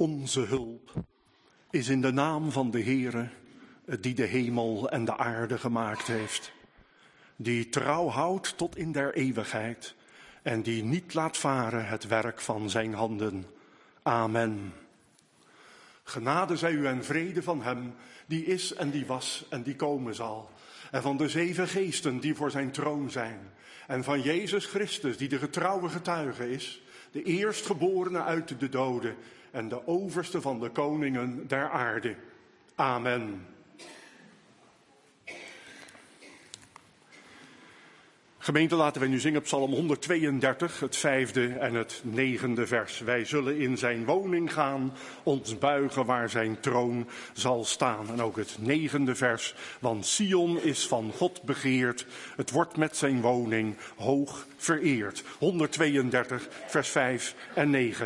Onze hulp is in de naam van de Heere, die de hemel en de aarde gemaakt heeft. Die trouw houdt tot in der eeuwigheid en die niet laat varen het werk van zijn handen. Amen. Genade zij u en vrede van hem, die is en die was en die komen zal. En van de 7 geesten die voor zijn troon zijn. En van Jezus Christus, die de getrouwe getuige is, de eerstgeborene uit de doden en de overste van de koningen der aarde. Amen. Gemeente, laten wij nu zingen Psalm 132, het 5e en het 9e vers. Wij zullen in zijn woning gaan, ons buigen waar zijn troon zal staan. En ook het 9e vers, want Sion is van God begeerd, het wordt met zijn woning hoog vereerd. 132, vers 5 en 9.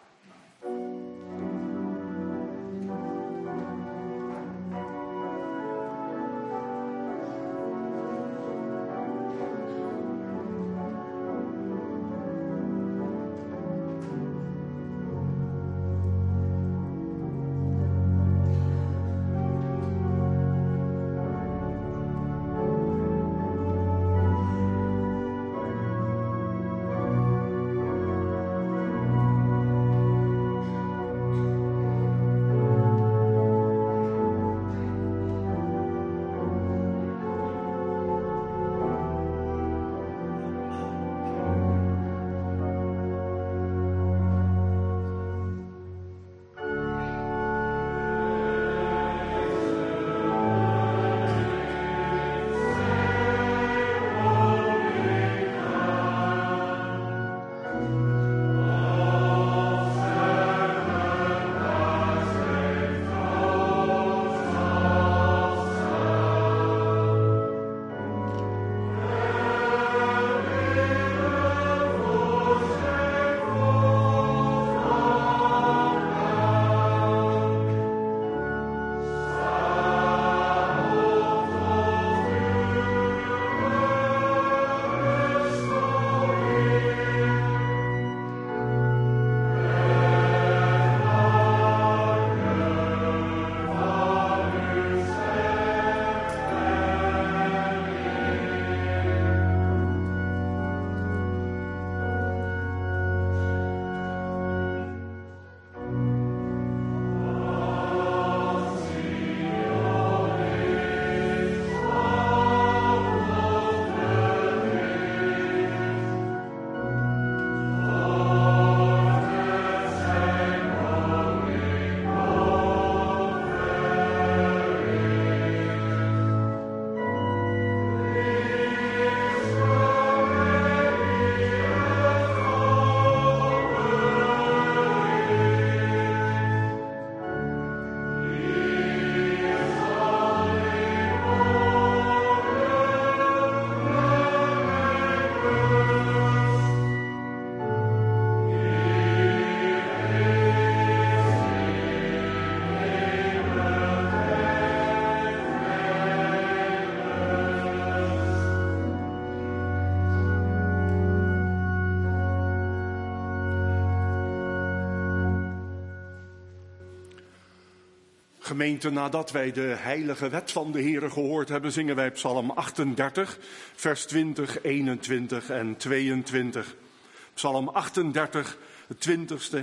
Gemeente, nadat wij de heilige wet van de Heere gehoord hebben, zingen wij Psalm 38, vers 20, 21 en 22. Psalm 38, het 20ste,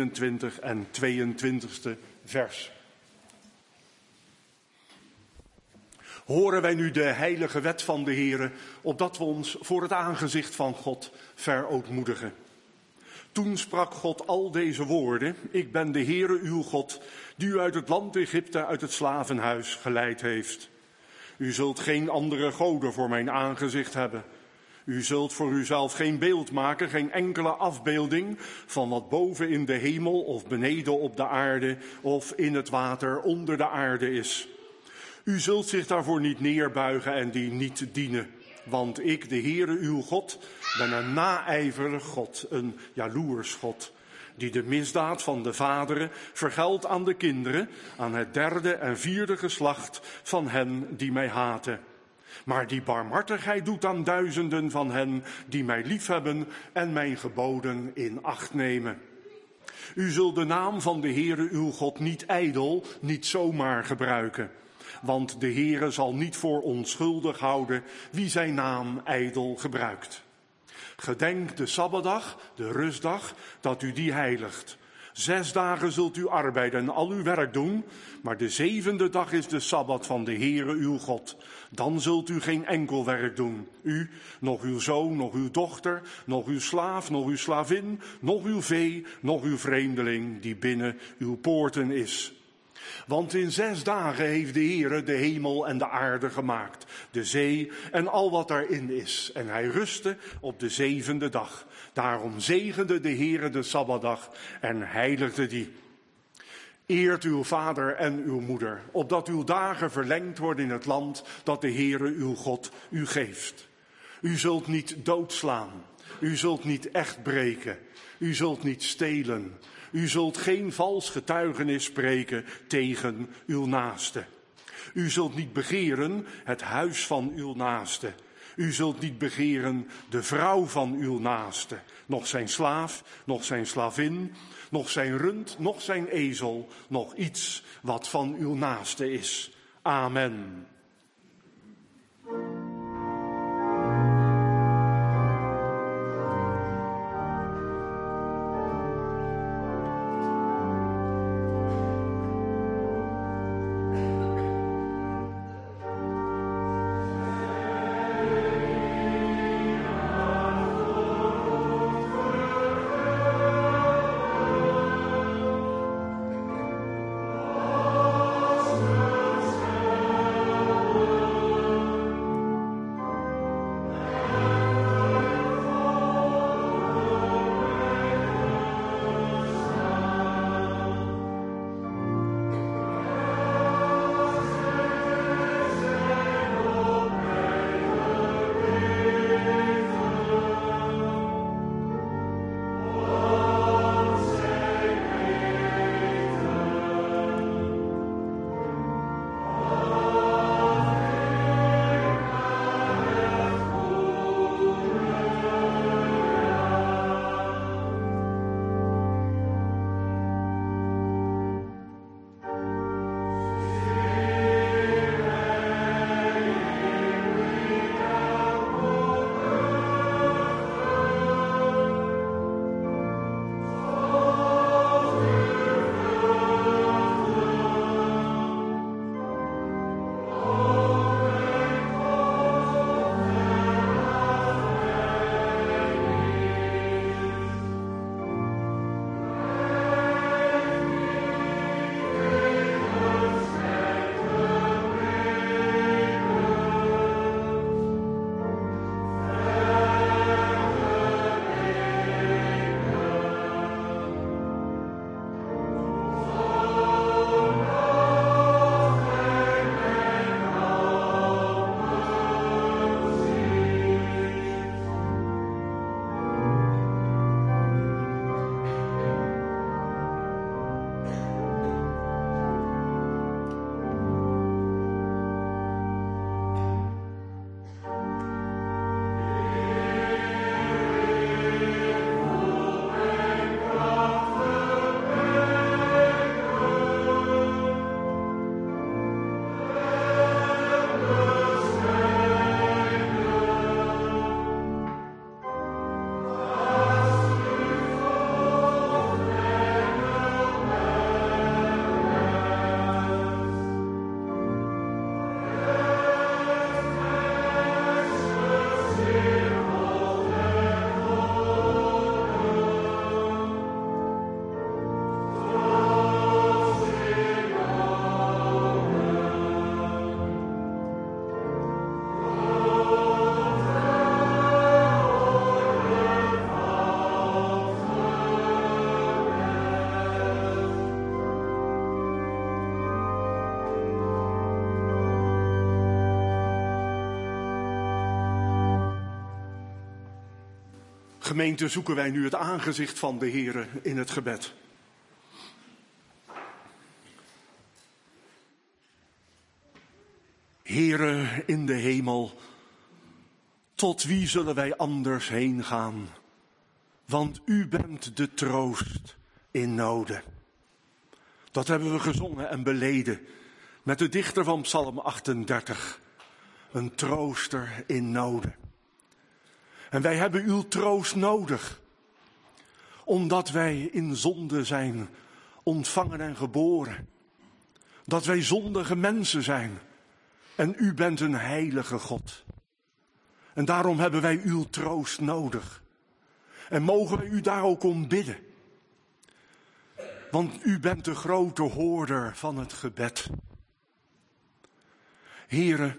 21 en 22ste vers. Horen wij nu de heilige wet van de Heere, opdat we ons voor het aangezicht van God verootmoedigen. Toen sprak God al deze woorden: Ik ben de Heere uw God, die u uit het land Egypte, uit het slavenhuis geleid heeft. U zult geen andere goden voor mijn aangezicht hebben. U zult voor uzelf geen beeld maken, geen enkele afbeelding van wat boven in de hemel of beneden op de aarde of in het water onder de aarde is. U zult zich daarvoor niet neerbuigen en die niet dienen. Want ik, de Heere uw God, ben een naijverig God, een jaloers God, die de misdaad van de vaderen vergeldt aan de kinderen, aan het 3e en 4e geslacht van hen die mij haten. Maar die barmhartigheid doet aan duizenden van hen die mij liefhebben en mijn geboden in acht nemen. U zult de naam van de Heere uw God niet ijdel, niet zomaar gebruiken. Want de Heere zal niet voor onschuldig houden wie zijn naam ijdel gebruikt. Gedenk de Sabbatdag, de rustdag, dat u die heiligt. 6 dagen zult u arbeiden en al uw werk doen, maar de 7e dag is de Sabbat van de Heere uw God. Dan zult u geen enkel werk doen. U, nog uw zoon, nog uw dochter, nog uw slaaf, nog uw slavin, nog uw vee, nog uw vreemdeling die binnen uw poorten is. Want in 6 dagen heeft de Heere de hemel en de aarde gemaakt, de zee en al wat daarin is. En hij rustte op de 7e dag. Daarom zegende de Heere de Sabbatdag en heiligde die. Eert uw vader en uw moeder, opdat uw dagen verlengd worden in het land dat de Heere uw God u geeft. U zult niet doodslaan, u zult niet echt breken, u zult niet stelen. U zult geen vals getuigenis spreken tegen uw naaste. U zult niet begeren het huis van uw naaste. U zult niet begeren de vrouw van uw naaste. Nog zijn slaaf, nog zijn slavin, nog zijn rund, nog zijn ezel. Nog iets wat van uw naaste is. Amen. Gemeente, zoeken wij nu het aangezicht van de Heere in het gebed. Heere in de hemel, tot wie zullen wij anders heen gaan? Want u bent de troost in noden. Dat hebben we gezongen en beleden met de dichter van Psalm 38. Een trooster in noden. En wij hebben uw troost nodig. Omdat wij in zonde zijn ontvangen en geboren. Dat wij zondige mensen zijn. En u bent een heilige God. En daarom hebben wij uw troost nodig. En mogen wij u daar ook om bidden. Want u bent de grote hoorder van het gebed. Here,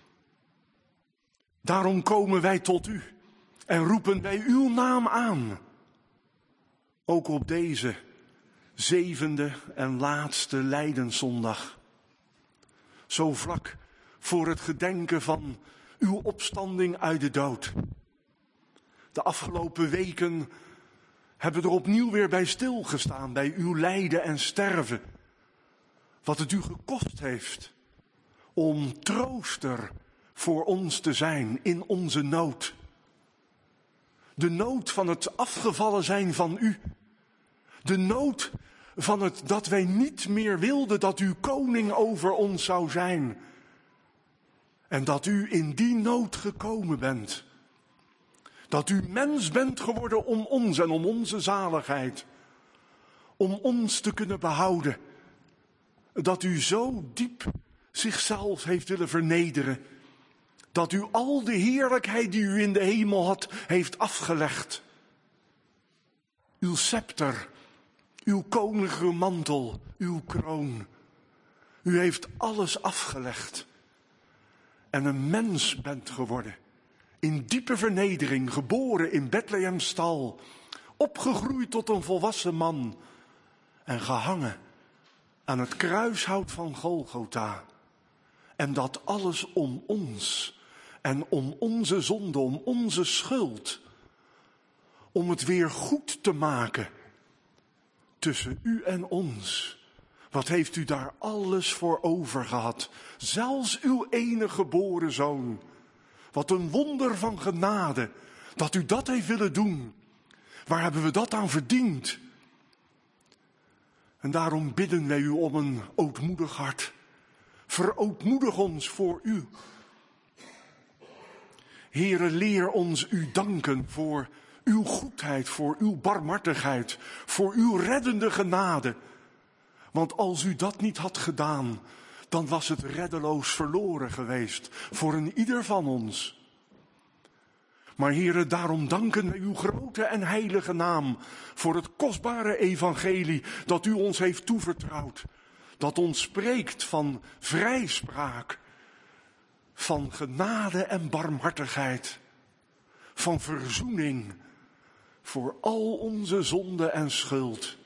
daarom komen wij tot u en roepen wij uw naam aan. Ook op deze 7e en laatste Lijdenszondag. Zo vlak voor het gedenken van uw opstanding uit de dood. De afgelopen weken hebben we er opnieuw weer bij stilgestaan, bij uw lijden en sterven. Wat het u gekost heeft om trooster voor ons te zijn in onze nood. De nood van het afgevallen zijn van u. De nood van het dat wij niet meer wilden dat u koning over ons zou zijn. En dat u in die nood gekomen bent. Dat u mens bent geworden om ons en om onze zaligheid. Om ons te kunnen behouden. Dat u zo diep zichzelf heeft willen vernederen. Dat u al de heerlijkheid die u in de hemel had, heeft afgelegd. Uw scepter, uw koninklijke mantel, uw kroon. U heeft alles afgelegd. En een mens bent geworden. In diepe vernedering, geboren in Bethlehem's stal. Opgegroeid tot een volwassen man. En gehangen aan het kruishout van Golgotha. En dat alles om ons. En om onze zonde, om onze schuld. Om het weer goed te maken. Tussen u en ons. Wat heeft u daar alles voor over gehad? Zelfs uw enige geboren zoon. Wat een wonder van genade. Dat u dat heeft willen doen. Waar hebben we dat aan verdiend? En daarom bidden wij u om een ootmoedig hart. Verootmoedig ons voor u. Heere, leer ons u danken voor uw goedheid, voor uw barmhartigheid, voor uw reddende genade. Want als u dat niet had gedaan, dan was het reddeloos verloren geweest voor een ieder van ons. Maar Heere, daarom danken wij uw grote en heilige naam voor het kostbare evangelie dat u ons heeft toevertrouwd. Dat ons spreekt van vrijspraak, van genade en barmhartigheid, van verzoening voor al onze zonde en schuld.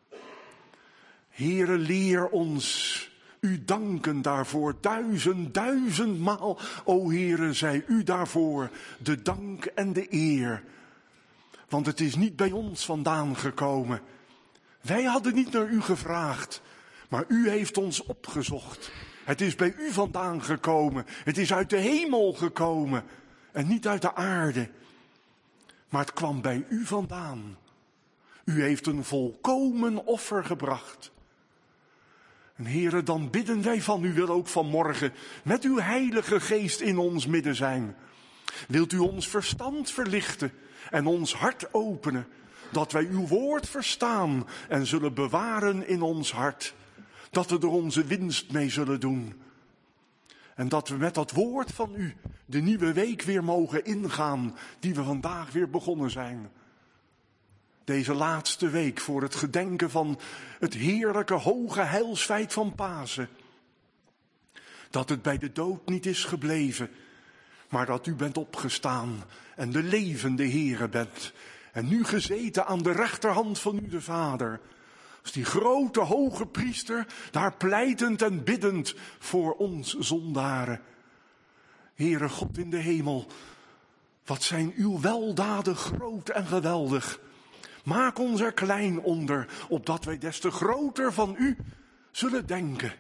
Heere, leer ons u danken daarvoor 1000 maal. O Heere, zij u daarvoor de dank en de eer. Want het is niet bij ons vandaan gekomen. Wij hadden niet naar u gevraagd, maar u heeft ons opgezocht. Het is bij u vandaan gekomen. Het is uit de hemel gekomen en niet uit de aarde. Maar het kwam bij u vandaan. U heeft een volkomen offer gebracht. En Heere, dan bidden wij van u wil ook vanmorgen met uw heilige geest in ons midden zijn. Wilt u ons verstand verlichten en ons hart openen, dat wij uw woord verstaan en zullen bewaren in ons hart. Dat we er onze winst mee zullen doen. En dat we met dat woord van u de nieuwe week weer mogen ingaan die we vandaag weer begonnen zijn. Deze laatste week voor het gedenken van het heerlijke hoge heilsfeit van Pasen. Dat het bij de dood niet is gebleven, maar dat u bent opgestaan en de levende Heere bent. En nu gezeten aan de rechterhand van u de Vader. Als die grote hoge priester, daar pleitend en biddend voor ons zondaren. Heere God in de hemel, wat zijn uw weldaden groot en geweldig. Maak ons er klein onder, opdat wij des te groter van u zullen denken.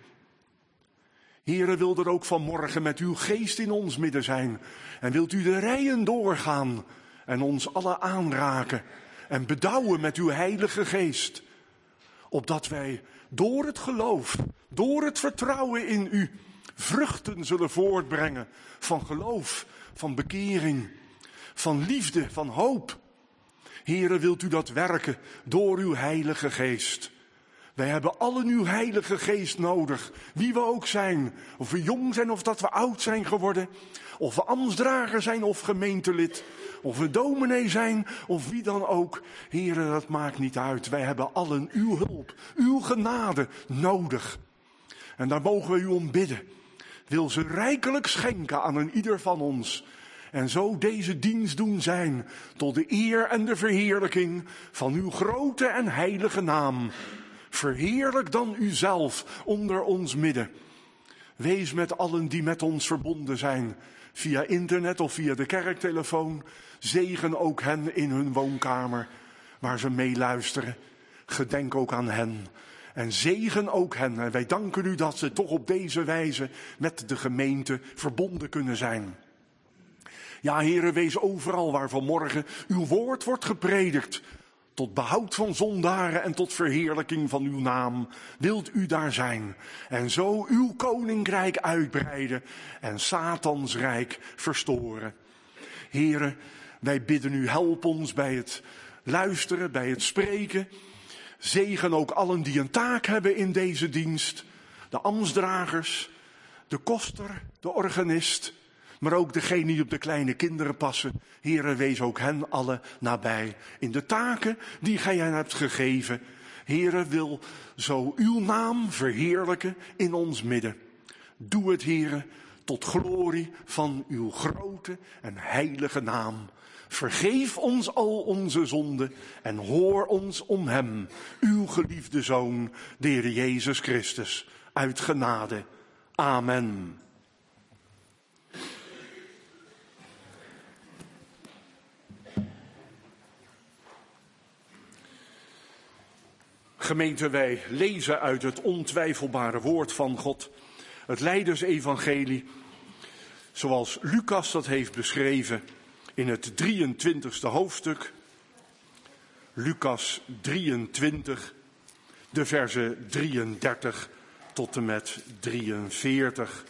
Heere, wil er ook vanmorgen met uw geest in ons midden zijn. En wilt u de rijen doorgaan en ons alle aanraken en bedouwen met uw heilige geest. Opdat wij door het geloof, door het vertrouwen in u, vruchten zullen voortbrengen van geloof, van bekering, van liefde, van hoop. Heere, wilt u dat werken door uw Heilige Geest? Wij hebben allen uw Heilige Geest nodig, wie we ook zijn. Of we jong zijn of dat we oud zijn geworden. Of we ambtsdrager zijn of gemeentelid. Of we dominee zijn of wie dan ook. Heere, dat maakt niet uit. Wij hebben allen uw hulp, uw genade nodig. En daar mogen we u om bidden. Wil ze rijkelijk schenken aan een ieder van ons. En zo deze dienst doen zijn tot de eer en de verheerlijking van uw grote en heilige naam. Verheerlijk dan uzelf onder ons midden. Wees met allen die met ons verbonden zijn, via internet of via de kerktelefoon. Zegen ook hen in hun woonkamer, waar ze meeluisteren. Gedenk ook aan hen. En zegen ook hen. En wij danken u dat ze toch op deze wijze met de gemeente verbonden kunnen zijn. Ja, Heere, wees overal waar vanmorgen uw woord wordt gepredikt. Tot behoud van zondaren en tot verheerlijking van uw naam. Wilt u daar zijn. En zo uw koninkrijk uitbreiden en Satans rijk verstoren. Heere, wij bidden u, help ons bij het luisteren, bij het spreken. Zegen ook allen die een taak hebben in deze dienst. De ambtsdragers, de koster, de organist. Maar ook degenen die op de kleine kinderen passen. Heere, wees ook hen allen nabij in de taken die gij hen hebt gegeven. Heere, wil zo uw naam verheerlijken in ons midden. Doe het, Heere, tot glorie van uw grote en heilige naam. Vergeef ons al onze zonden en hoor ons om hem, uw geliefde Zoon, de Heer Jezus Christus, uit genade. Amen. Gemeente, wij lezen uit het ontwijfelbare woord van God, het Lijdensevangelie, zoals Lucas dat heeft beschreven in het 23e hoofdstuk. Lucas 23, de versen 33 tot en met 43.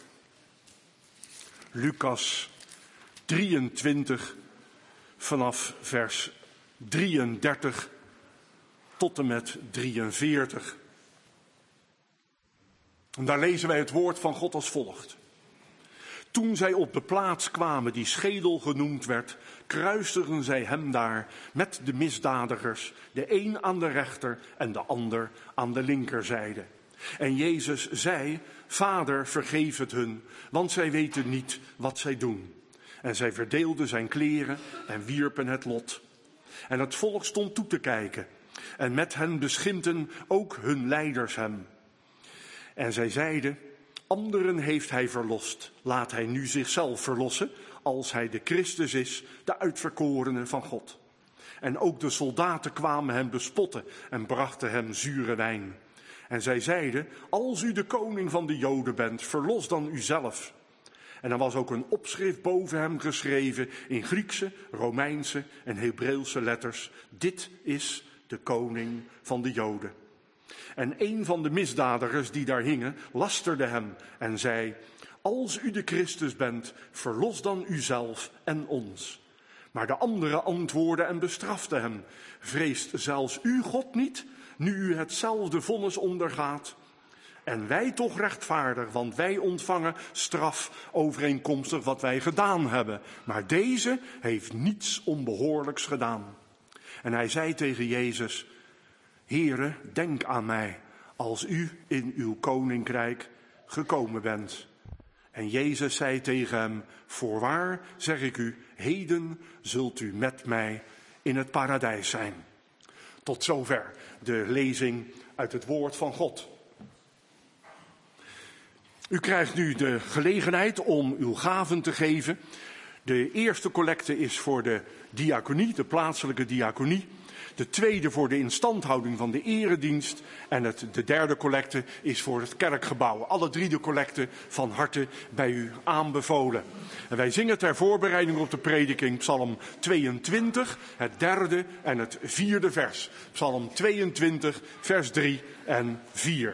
Lucas 23 vanaf vers 33 tot en met 43. En daar lezen wij het woord van God als volgt. Toen zij op de plaats kwamen die Schedel genoemd werd, kruisigden zij hem daar met de misdadigers, de een aan de rechter en de ander aan de linkerzijde. En Jezus zei, Vader, vergeef het hun, want zij weten niet wat zij doen. En zij verdeelden zijn kleren en wierpen het lot. En het volk stond toe te kijken. En met hen beschimpten ook hun leiders hem. En zij zeiden, anderen heeft hij verlost. Laat hij nu zichzelf verlossen, als hij de Christus is, de uitverkorene van God. En ook de soldaten kwamen hem bespotten en brachten hem zure wijn. En zij zeiden, als u de koning van de Joden bent, verlos dan uzelf. En er was ook een opschrift boven hem geschreven in Griekse, Romeinse en Hebreeuwse letters. Dit is de koning van de Joden. En een van de misdadigers die daar hingen, lasterde hem en zei, als u de Christus bent, verlos dan uzelf en ons. Maar de andere antwoordde en bestrafte hem, vreest zelfs u God niet, nu u hetzelfde vonnis ondergaat? En wij toch rechtvaardig, want wij ontvangen straf overeenkomstig wat wij gedaan hebben. Maar deze heeft niets onbehoorlijks gedaan. En hij zei tegen Jezus, Heere, denk aan mij, als u in uw koninkrijk gekomen bent. En Jezus zei tegen hem, voorwaar zeg ik u, heden zult u met mij in het paradijs zijn. Tot zover de lezing uit het woord van God. U krijgt nu de gelegenheid om uw gaven te geven. De eerste collecte is voor de diaconie, de plaatselijke diaconie. De tweede voor de instandhouding van de eredienst. En de derde collecte is voor het kerkgebouw. Alle drie de collecten van harte bij u aanbevolen. En wij zingen ter voorbereiding op de prediking Psalm 22, het derde en het vierde vers. Psalm 22, vers 3 en 4.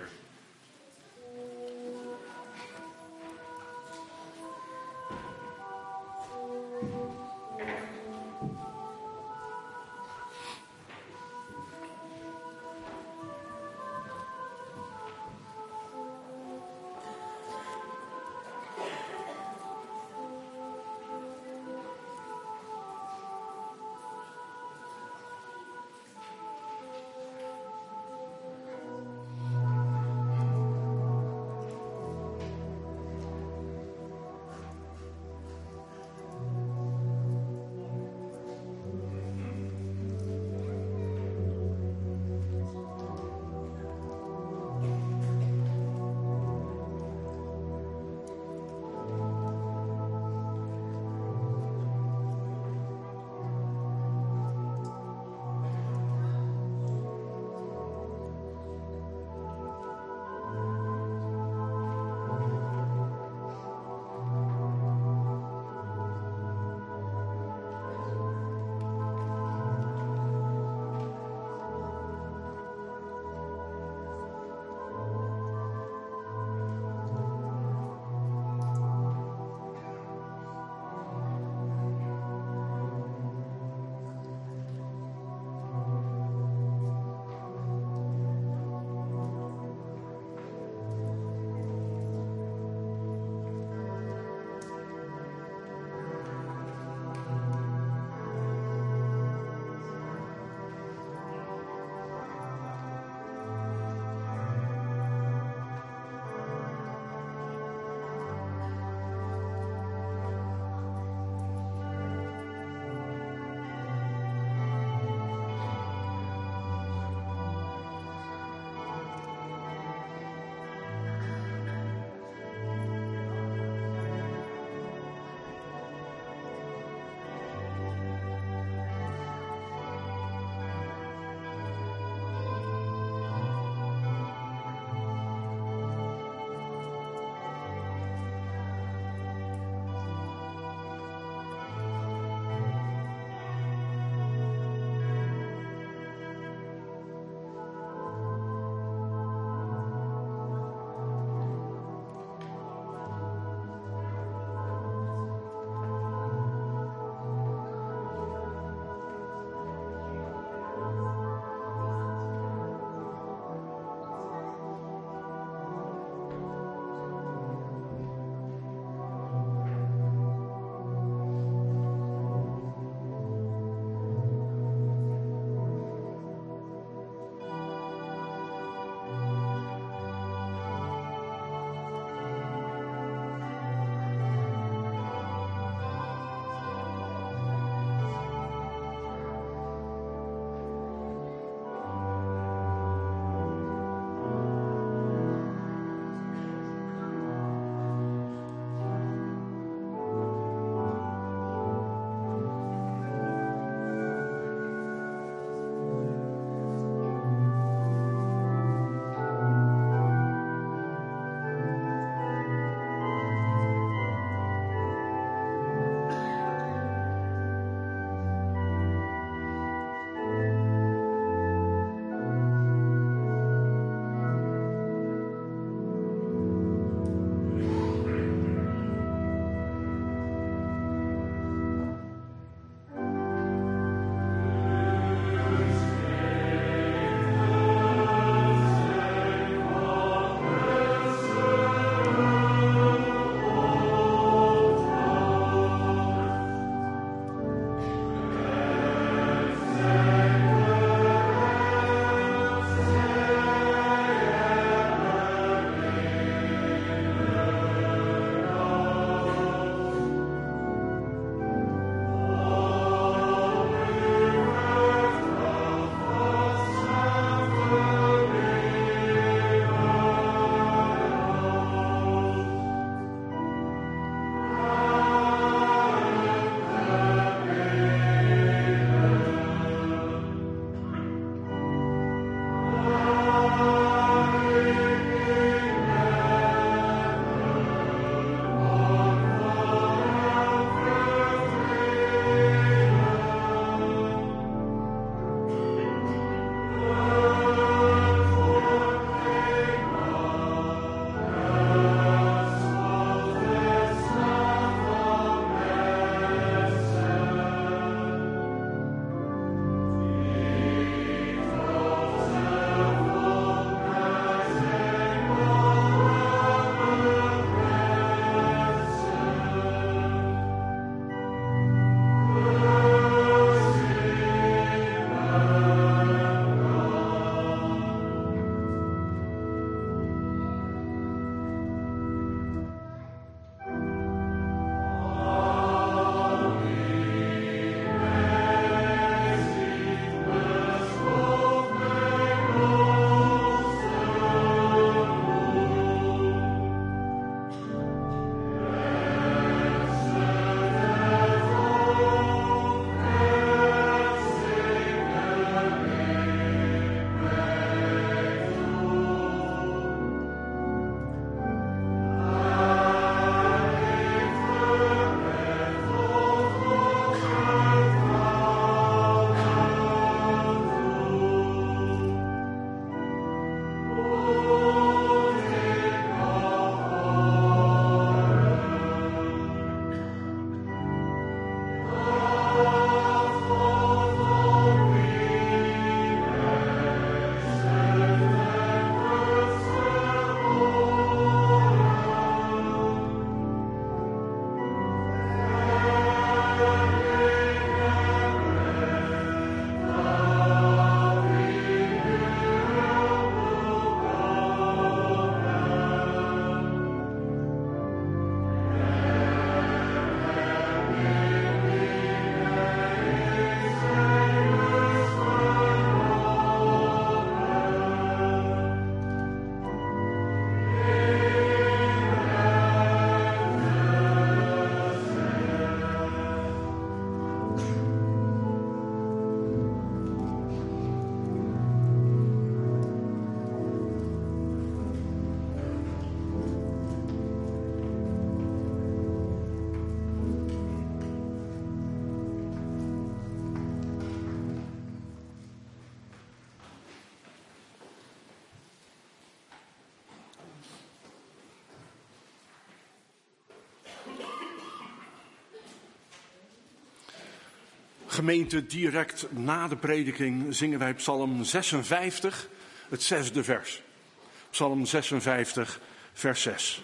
Gemeente, direct na de prediking zingen wij Psalm 56, het 6e vers. Psalm 56, vers 6.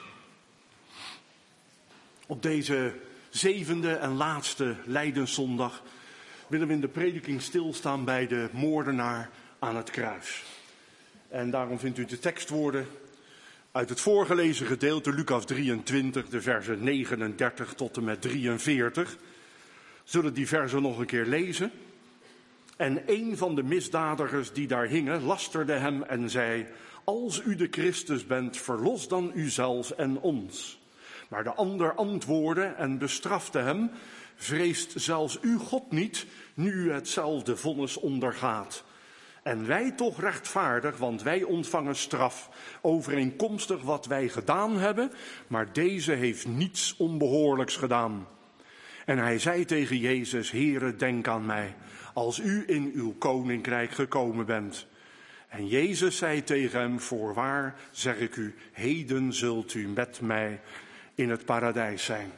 Op deze 7e en laatste Lijdenszondag willen we in de prediking stilstaan bij de moordenaar aan het kruis. En daarom vindt u de tekstwoorden uit het voorgelezen gedeelte, Lucas 23, de versen 39 tot en met 43. Zullen die versen nog een keer lezen. En een van de misdadigers die daar hingen, lasterde hem en zei: als u de Christus bent, verlos dan uzelf en ons. Maar de ander antwoordde en bestrafte hem: vreest zelfs u God niet, nu u hetzelfde vonnis ondergaat. En wij toch rechtvaardig, want wij ontvangen straf, overeenkomstig wat wij gedaan hebben, maar deze heeft niets onbehoorlijks gedaan. En hij zei tegen Jezus: Heere, denk aan mij, als u in uw koninkrijk gekomen bent. En Jezus zei tegen hem: voorwaar zeg ik u, heden zult u met mij in het paradijs zijn.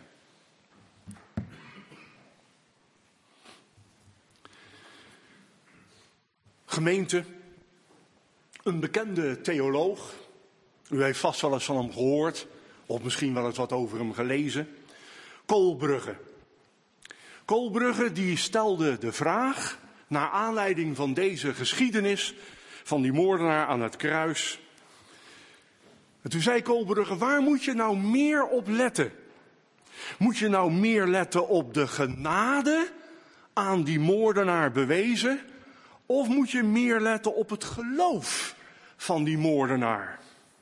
Gemeente, een bekende theoloog, u heeft vast wel eens van hem gehoord, of misschien wel eens wat over hem gelezen, Kolbrugge. Kolbrugge die stelde de vraag, naar aanleiding van deze geschiedenis van die moordenaar aan het kruis. En toen zei Kolbrugge: waar moet je nou meer op letten? Moet je nou meer letten op de genade aan die moordenaar bewezen? Of moet je meer letten op het geloof van die moordenaar?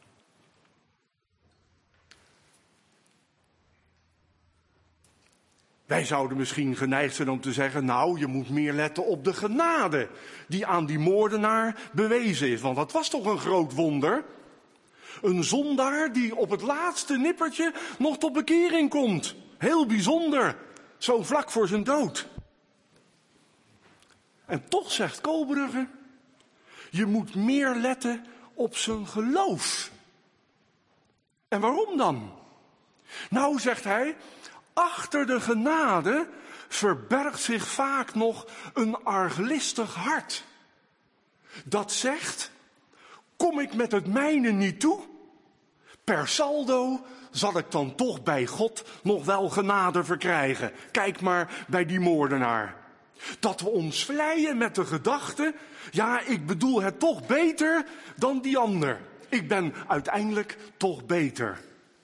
Wij zouden misschien geneigd zijn om te zeggen: nou, je moet meer letten op de genade die aan die moordenaar bewezen is. Want dat was toch een groot wonder. Een zondaar die op het laatste nippertje nog tot bekering komt. Heel bijzonder, zo vlak voor zijn dood. En toch zegt Kolbrugge: je moet meer letten op zijn geloof. En waarom dan? Nou, zegt hij, achter de genade verbergt zich vaak nog een arglistig hart. Dat zegt: kom ik met het mijne niet toe? Per saldo zal ik dan toch bij God nog wel genade verkrijgen. Kijk maar bij die moordenaar. Dat we ons vleien met de gedachte: ja, ik bedoel het toch beter dan die ander. Ik ben uiteindelijk toch beter.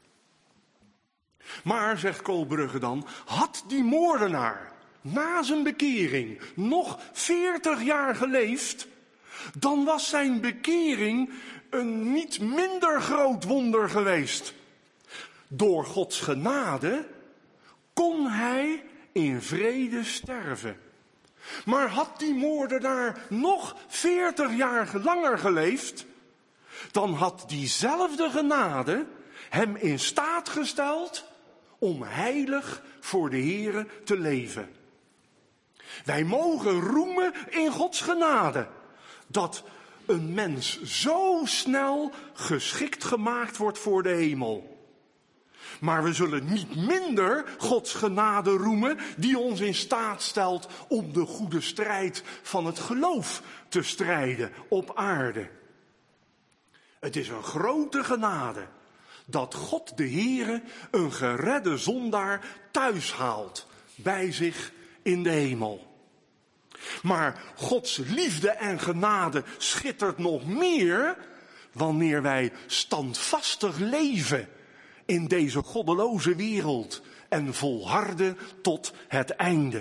Maar, zegt Kolbrugge dan, had die moordenaar na zijn bekering nog 40 jaar geleefd, dan was zijn bekering een niet minder groot wonder geweest. Door Gods genade kon hij in vrede sterven. Maar had die moordenaar nog 40 jaar langer geleefd, dan had diezelfde genade hem in staat gesteld om heilig voor de Heere te leven. Wij mogen roemen in Gods genade dat een mens zo snel geschikt gemaakt wordt voor de hemel. Maar we zullen niet minder Gods genade roemen die ons in staat stelt om de goede strijd van het geloof te strijden op aarde. Het is een grote genade dat God de Heere een geredde zondaar thuis haalt bij zich in de hemel. Maar Gods liefde en genade schittert nog meer wanneer wij standvastig leven in deze goddeloze wereld en volharden tot het einde.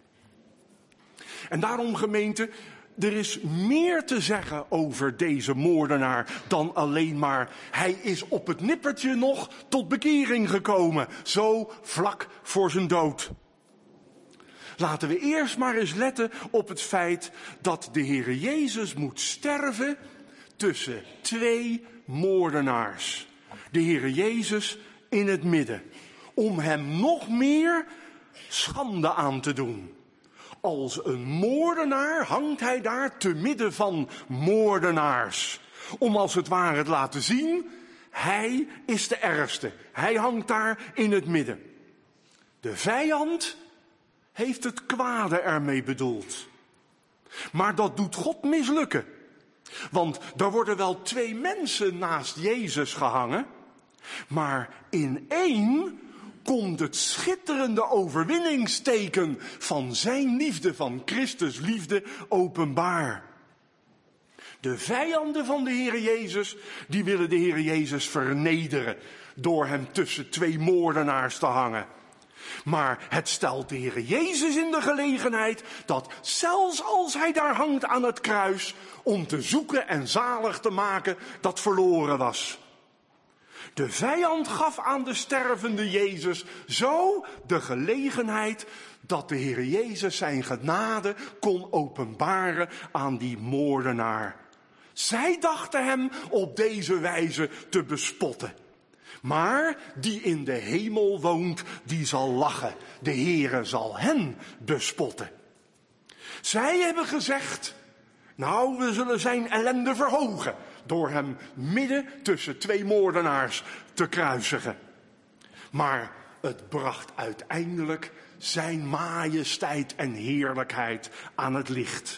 En daarom, gemeente, er is meer te zeggen over deze moordenaar dan alleen maar: hij is op het nippertje nog tot bekering gekomen, zo vlak voor zijn dood. Laten we eerst maar eens letten op het feit dat de Heere Jezus moet sterven tussen twee moordenaars. De Heere Jezus in het midden, om hem nog meer schande aan te doen. Als een moordenaar hangt hij daar te midden van moordenaars. Om als het ware te laten zien: hij is de ergste. Hij hangt daar in het midden. De vijand heeft het kwade ermee bedoeld. Maar dat doet God mislukken. Want er worden wel 2 mensen naast Jezus gehangen, maar in 1 komt het schitterende overwinningsteken van zijn liefde, van Christus liefde, openbaar. De vijanden van de Heere Jezus, die willen de Heere Jezus vernederen door hem tussen 2 moordenaars te hangen. Maar het stelt de Heere Jezus in de gelegenheid dat zelfs als hij daar hangt aan het kruis, om te zoeken en zalig te maken dat verloren was. De vijand gaf aan de stervende Jezus zo de gelegenheid dat de Heere Jezus zijn genade kon openbaren aan die moordenaar. Zij dachten hem op deze wijze te bespotten. Maar die in de hemel woont, die zal lachen. De Heere zal hen bespotten. Zij hebben gezegd, nou, we zullen zijn ellende verhogen door hem midden tussen 2 moordenaars te kruisigen. Maar het bracht uiteindelijk zijn majesteit en heerlijkheid aan het licht.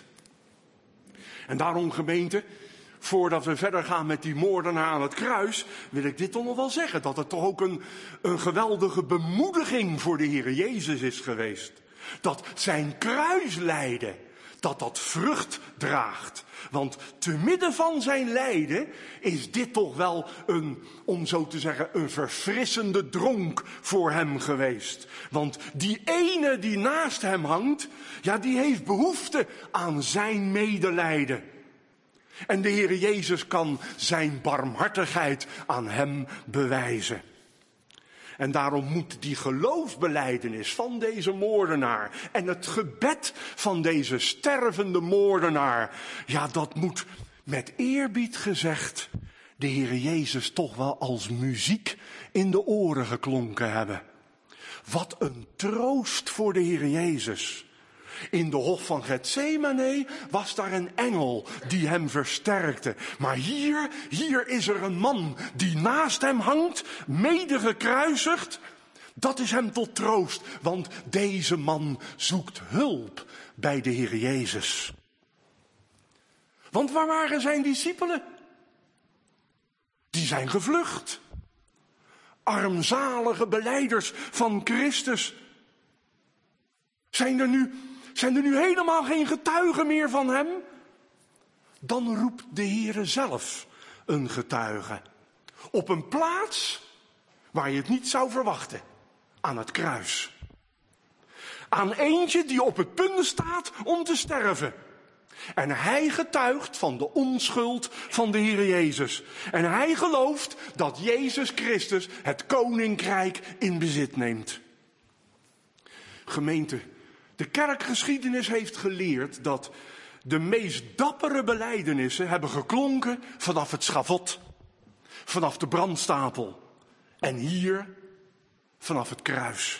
En daarom, gemeente, voordat we verder gaan met die moordenaar aan het kruis, wil ik dit toch nog wel zeggen. Dat het toch ook een geweldige bemoediging voor de Heere Jezus is geweest. Dat zijn kruislijden, dat vrucht draagt. Want te midden van zijn lijden is dit toch wel om zo te zeggen, een verfrissende dronk voor hem geweest. Want die ene die naast hem hangt, ja, die heeft behoefte aan zijn medelijden. En de Heere Jezus kan zijn barmhartigheid aan hem bewijzen. En daarom moet die geloofsbelijdenis van deze moordenaar en het gebed van deze stervende moordenaar, ja, dat moet met eerbied gezegd de Heere Jezus toch wel als muziek in de oren geklonken hebben. Wat een troost voor de Heere Jezus. In de hof van Getsemane was daar een engel die hem versterkte. Maar hier is er een man die naast hem hangt, mede gekruisigd. Dat is hem tot troost, want deze man zoekt hulp bij de Heer Jezus. Want waar waren zijn discipelen? Die zijn gevlucht. Armzalige belijders van Christus. Zijn er nu helemaal geen getuigen meer van hem? Dan roept de Heere zelf een getuige. Op een plaats waar je het niet zou verwachten. Aan het kruis. Aan eentje die op het punt staat om te sterven. En hij getuigt van de onschuld van de Heere Jezus. En hij gelooft dat Jezus Christus het koninkrijk in bezit neemt. Gemeente, de kerkgeschiedenis heeft geleerd dat de meest dappere belijdenissen hebben geklonken vanaf het schavot, vanaf de brandstapel en hier vanaf het kruis.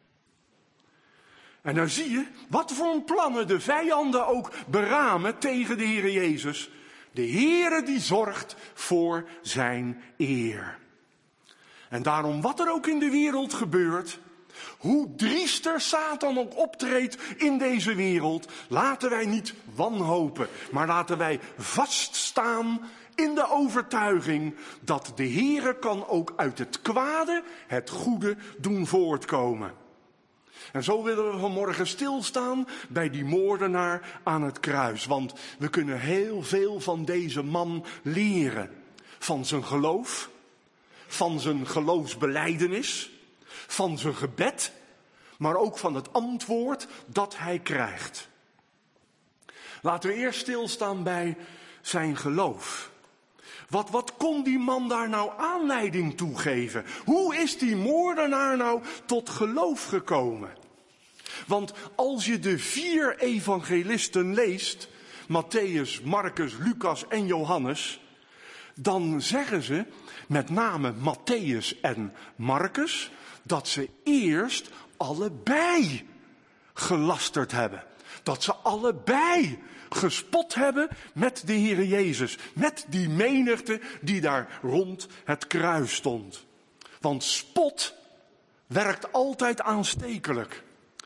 En dan zie je wat voor plannen de vijanden ook beramen tegen de Heere Jezus. De Heere die zorgt voor zijn eer. En daarom wat er ook in de wereld gebeurt, hoe driester Satan ook optreedt in deze wereld, laten wij niet wanhopen, maar laten wij vaststaan in de overtuiging dat de Heere kan ook uit het kwade het goede doen voortkomen. En zo willen we vanmorgen stilstaan bij die moordenaar aan het kruis. Want we kunnen heel veel van deze man leren. Van zijn geloof, van zijn geloofsbelijdenis, van zijn gebed, maar ook van het antwoord dat hij krijgt. Laten we eerst stilstaan bij zijn geloof. Wat kon die man daar nou aanleiding toe geven? Hoe is die moordenaar nou tot geloof gekomen? Want als je de 4 evangelisten leest, Mattheüs, Marcus, Lucas en Johannes, dan zeggen ze, met name Mattheüs en Marcus, dat ze eerst allebei gelasterd hebben. Dat ze allebei gespot hebben met de Heere Jezus. Met die menigte die daar rond het kruis stond. Want spot werkt altijd aanstekelijk.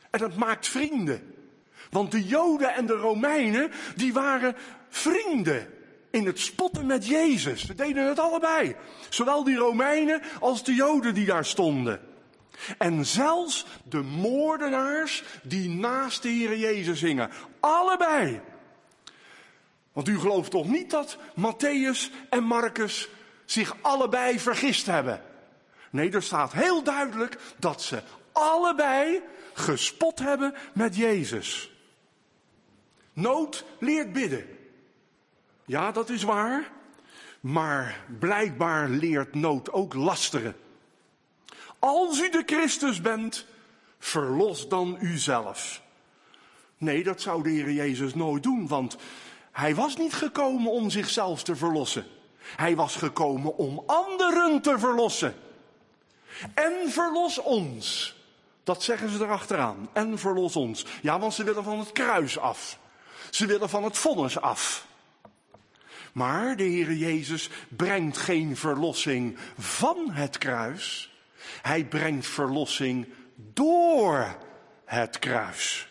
En dat maakt vrienden. Want de Joden en de Romeinen, die waren vrienden in het spotten met Jezus. Ze deden het allebei. Zowel die Romeinen als de Joden die daar stonden. En zelfs de moordenaars die naast de Heer Jezus hingen. Allebei. Want u gelooft toch niet dat Mattheüs en Marcus zich allebei vergist hebben? Nee, er staat heel duidelijk dat ze allebei gespot hebben met Jezus. Nood leert bidden. Ja, dat is waar. Maar blijkbaar leert nood ook lasteren. Als u de Christus bent, verlos dan uzelf. Nee, dat zou de Heer Jezus nooit doen, want hij was niet gekomen om zichzelf te verlossen. Hij was gekomen om anderen te verlossen. En verlos ons. Dat zeggen ze erachteraan. En verlos ons. Ja, want ze willen van het kruis af. Ze willen van het vonnis af. Maar de Heer Jezus brengt geen verlossing van het kruis. Hij brengt verlossing door het kruis.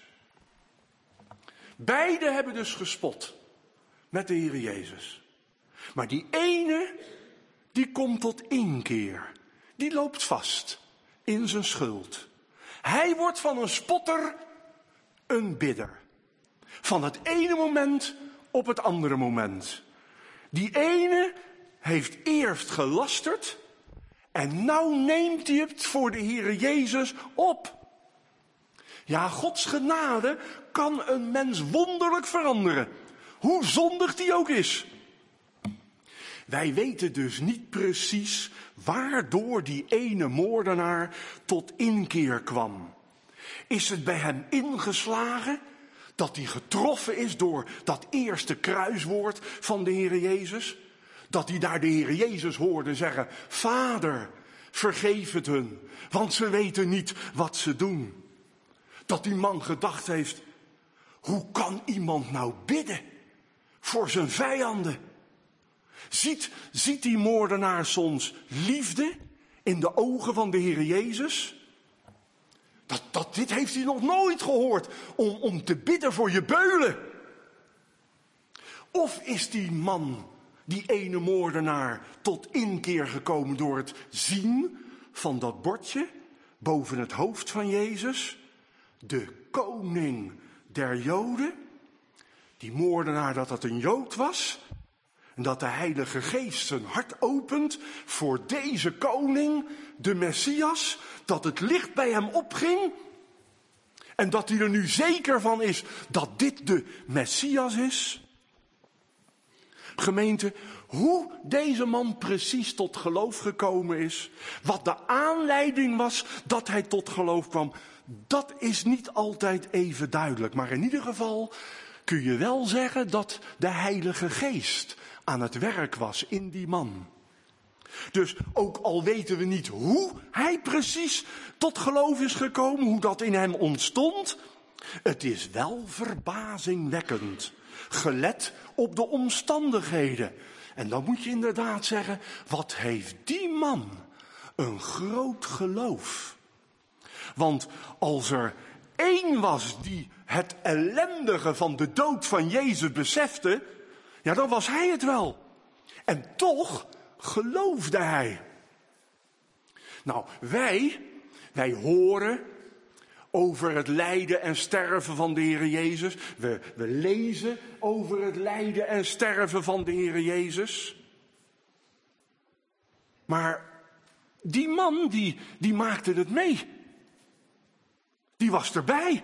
Beide hebben dus gespot met de Heer Jezus. Maar die ene, die komt tot inkeer. Die loopt vast in zijn schuld. Hij wordt van een spotter een bidder. Van het ene moment op het andere moment. Die ene heeft eerst gelasterd en nou neemt hij het voor de Heere Jezus op. Ja, Gods genade kan een mens wonderlijk veranderen. Hoe zondig die ook is. Wij weten dus niet precies waardoor die ene moordenaar tot inkeer kwam. Is het bij hem ingeslagen dat hij getroffen is door dat eerste kruiswoord van de Heere Jezus? Dat hij daar de Heere Jezus hoorde zeggen: Vader, vergeef het hun, want ze weten niet wat ze doen. Dat die man gedacht heeft: hoe kan iemand nou bidden voor zijn vijanden? Ziet die moordenaar soms liefde in de ogen van de Heere Jezus? Dit heeft hij nog nooit gehoord, om te bidden voor je beulen. Of is die man, die ene moordenaar, tot inkeer gekomen door het zien van dat bordje boven het hoofd van Jezus? De koning der Joden. Die moordenaar, dat een Jood was. En dat de Heilige Geest zijn hart opent voor deze koning, de Messias. Dat het licht bij hem opging. En dat hij er nu zeker van is dat dit de Messias is. Gemeente, hoe deze man precies tot geloof gekomen is. Wat de aanleiding was dat hij tot geloof kwam. Dat is niet altijd even duidelijk. Maar in ieder geval kun je wel zeggen dat de Heilige Geest aan het werk was in die man. Dus ook al weten we niet hoe hij precies tot geloof is gekomen, hoe dat in hem ontstond, het is wel verbazingwekkend, gelet op de omstandigheden. En dan moet je inderdaad zeggen, wat heeft die man een groot geloof. Want als er één was die het ellendige van de dood van Jezus besefte, ja, dan was hij het wel. En toch geloofde hij. Nou, wij horen over het lijden en sterven van de Heere Jezus. We lezen over het lijden en sterven van de Heere Jezus. Maar die man, die maakte het mee. Die was erbij.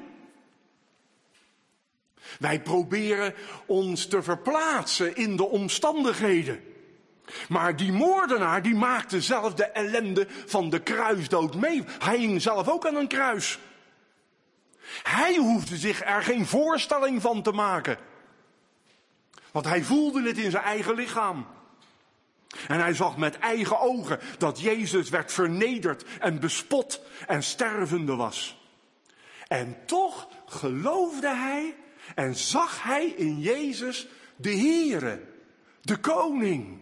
Wij proberen ons te verplaatsen in de omstandigheden. Maar die moordenaar, die maakte zelf de ellende van de kruisdood mee. Hij hing zelf ook aan een kruis. Hij hoefde zich er geen voorstelling van te maken. Want hij voelde het in zijn eigen lichaam. En hij zag met eigen ogen dat Jezus werd vernederd en bespot en stervende was. En toch geloofde hij en zag hij in Jezus de Heere, de koning.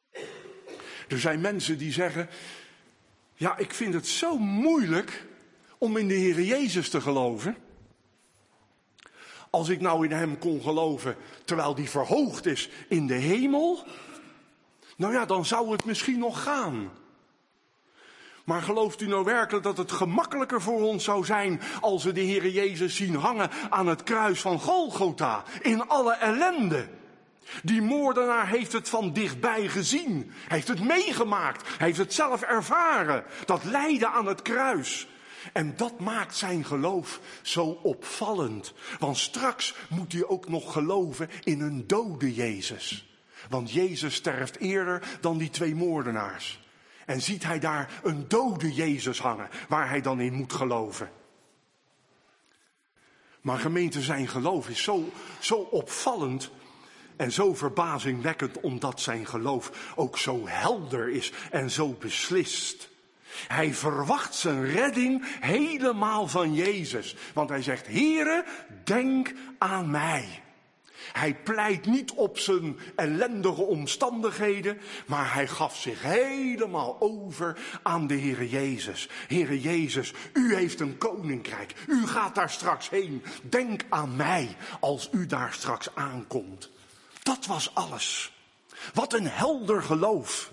Er zijn mensen die zeggen, ja, ik vind het zo moeilijk om in de Heere Jezus te geloven? Als ik nou in hem kon geloven, terwijl die verhoogd is in de hemel, nou ja, dan zou het misschien nog gaan. Maar gelooft u nou werkelijk dat het gemakkelijker voor ons zou zijn als we de Heere Jezus zien hangen aan het kruis van Golgotha, in alle ellende? Die moordenaar heeft het van dichtbij gezien. Hij heeft het meegemaakt. Hij heeft het zelf ervaren. Dat lijden aan het kruis. En dat maakt zijn geloof zo opvallend. Want straks moet hij ook nog geloven in een dode Jezus. Want Jezus sterft eerder dan die 2 moordenaars. En ziet hij daar een dode Jezus hangen, waar hij dan in moet geloven. Maar gemeente, zijn geloof is zo opvallend en zo verbazingwekkend, omdat zijn geloof ook zo helder is en zo beslist. Hij verwacht zijn redding helemaal van Jezus. Want hij zegt, Heere, denk aan mij. Hij pleit niet op zijn ellendige omstandigheden, maar hij gaf zich helemaal over aan de Heere Jezus. Heere Jezus, u heeft een koninkrijk. U gaat daar straks heen. Denk aan mij als u daar straks aankomt. Dat was alles. Wat een helder geloof.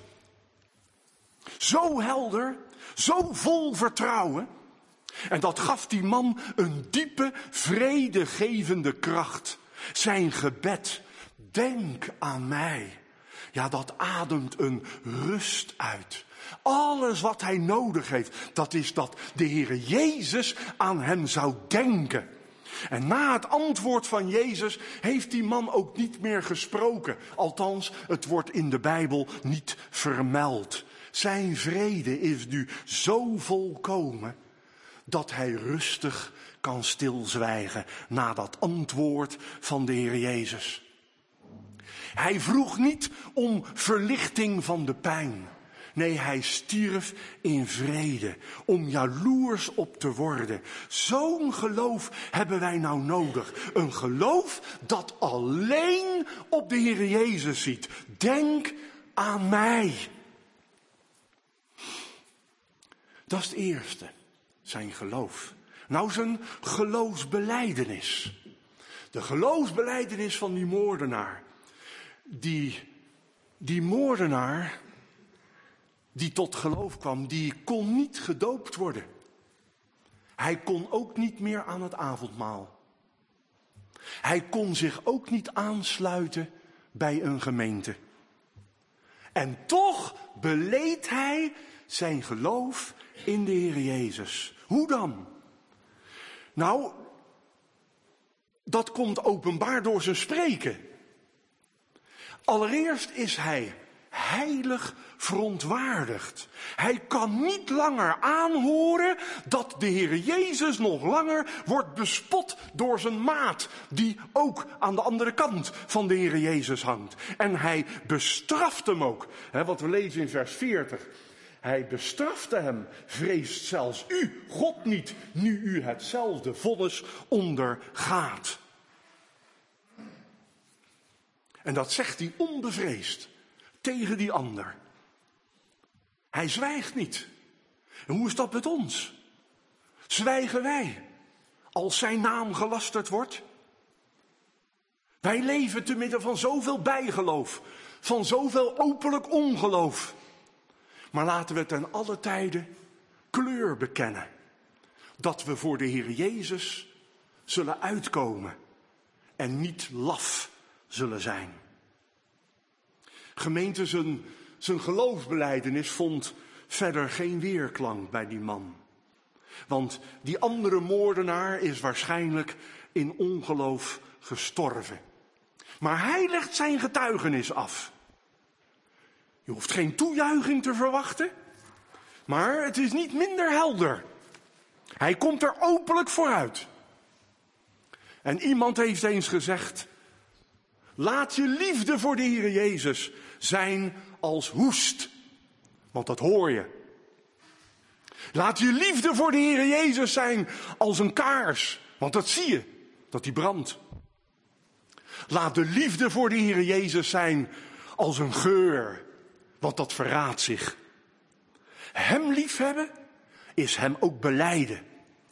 Zo helder, zo vol vertrouwen. En dat gaf die man een diepe, vredegevende kracht. Zijn gebed, denk aan mij. Ja, dat ademt een rust uit. Alles wat hij nodig heeft, dat is dat de Heere Jezus aan hem zou denken. En na het antwoord van Jezus heeft die man ook niet meer gesproken. Althans, het wordt in de Bijbel niet vermeld. Zijn vrede is nu zo volkomen dat hij rustig kan stilzwijgen na dat antwoord van de Heer Jezus. Hij vroeg niet om verlichting van de pijn. Nee, hij stierf in vrede, om jaloers op te worden. Zo'n geloof hebben wij nou nodig. Een geloof dat alleen op de Heer Jezus ziet. Denk aan mij. Dat is het eerste, zijn geloof. Nou, zijn geloofsbelijdenis. De geloofsbelijdenis van die moordenaar. Die moordenaar die tot geloof kwam, die kon niet gedoopt worden. Hij kon ook niet meer aan het avondmaal. Hij kon zich ook niet aansluiten bij een gemeente. En toch beleed hij zijn geloof in de Heer Jezus. Hoe dan? Nou, dat komt openbaar door zijn spreken. Allereerst is hij heilig verontwaardigd. Hij kan niet langer aanhoren dat de Heer Jezus nog langer wordt bespot door zijn maat, die ook aan de andere kant van de Heer Jezus hangt. En hij bestraft hem ook. Wat we lezen in vers 40. Hij bestrafte hem, vreest zelfs u, God niet, nu u hetzelfde vonnis ondergaat. En dat zegt hij onbevreesd tegen die ander. Hij zwijgt niet. En hoe is dat met ons? Zwijgen wij als zijn naam gelasterd wordt? Wij leven te midden van zoveel bijgeloof, van zoveel openlijk ongeloof. Maar laten we ten alle tijde kleur bekennen. Dat we voor de Heer Jezus zullen uitkomen en niet laf zullen zijn. Gemeente, zijn geloofsbelijdenis vond verder geen weerklank bij die man. Want die andere moordenaar is waarschijnlijk in ongeloof gestorven. Maar hij legt zijn getuigenis af. Je hoeft geen toejuiching te verwachten, maar het is niet minder helder. Hij komt er openlijk vooruit. En iemand heeft eens gezegd: laat je liefde voor de Heer Jezus zijn als hoest, want dat hoor je. Laat je liefde voor de Heer Jezus zijn als een kaars, want dat zie je, dat die brandt. Laat de liefde voor de Heer Jezus zijn als een geur, want dat verraadt zich. Hem liefhebben is hem ook belijden.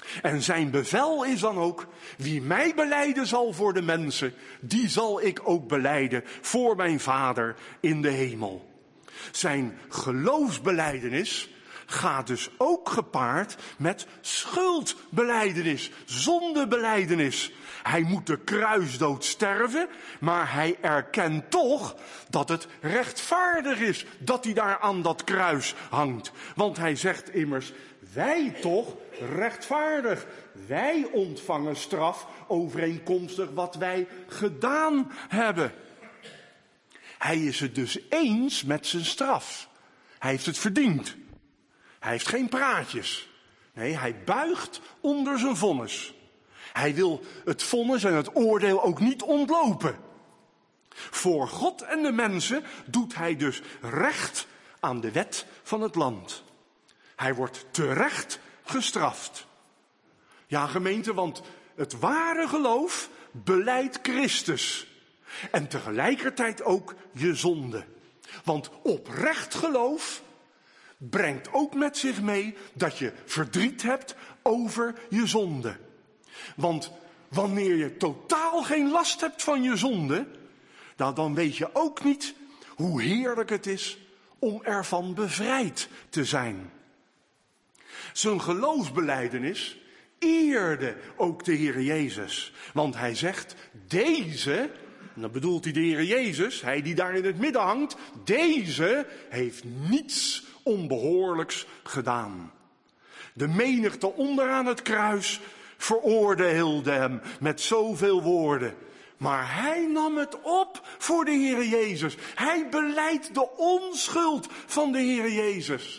En zijn bevel is dan ook, wie mij belijden zal voor de mensen, die zal ik ook belijden voor mijn Vader in de hemel. Zijn geloofsbelijdenis gaat dus ook gepaard met schuldbelijdenis, zondebelijdenis. Hij moet de kruisdood sterven, maar hij erkent toch dat het rechtvaardig is dat hij daar aan dat kruis hangt. Want hij zegt immers, wij toch rechtvaardig. Wij ontvangen straf overeenkomstig wat wij gedaan hebben. Hij is het dus eens met zijn straf. Hij heeft het verdiend. Hij heeft geen praatjes. Nee, hij buigt onder zijn vonnis. Hij wil het vonnis en het oordeel ook niet ontlopen. Voor God en de mensen doet hij dus recht aan de wet van het land. Hij wordt terecht gestraft. Ja, gemeente, want het ware geloof belijdt Christus. En tegelijkertijd ook je zonde. Want oprecht geloof brengt ook met zich mee dat je verdriet hebt over je zonde. Want wanneer je totaal geen last hebt van je zonde, nou, dan weet je ook niet hoe heerlijk het is om ervan bevrijd te zijn. Zijn geloofsbelijdenis eerde ook de Heer Jezus. Want hij zegt, deze, en dan bedoelt hij de Heer Jezus, hij die daar in het midden hangt, deze heeft niets onbehoorlijks gedaan. De menigte onderaan het kruis veroordeelde hem met zoveel woorden. Maar hij nam het op voor de Heer Jezus. Hij belijdt de onschuld van de Heer Jezus.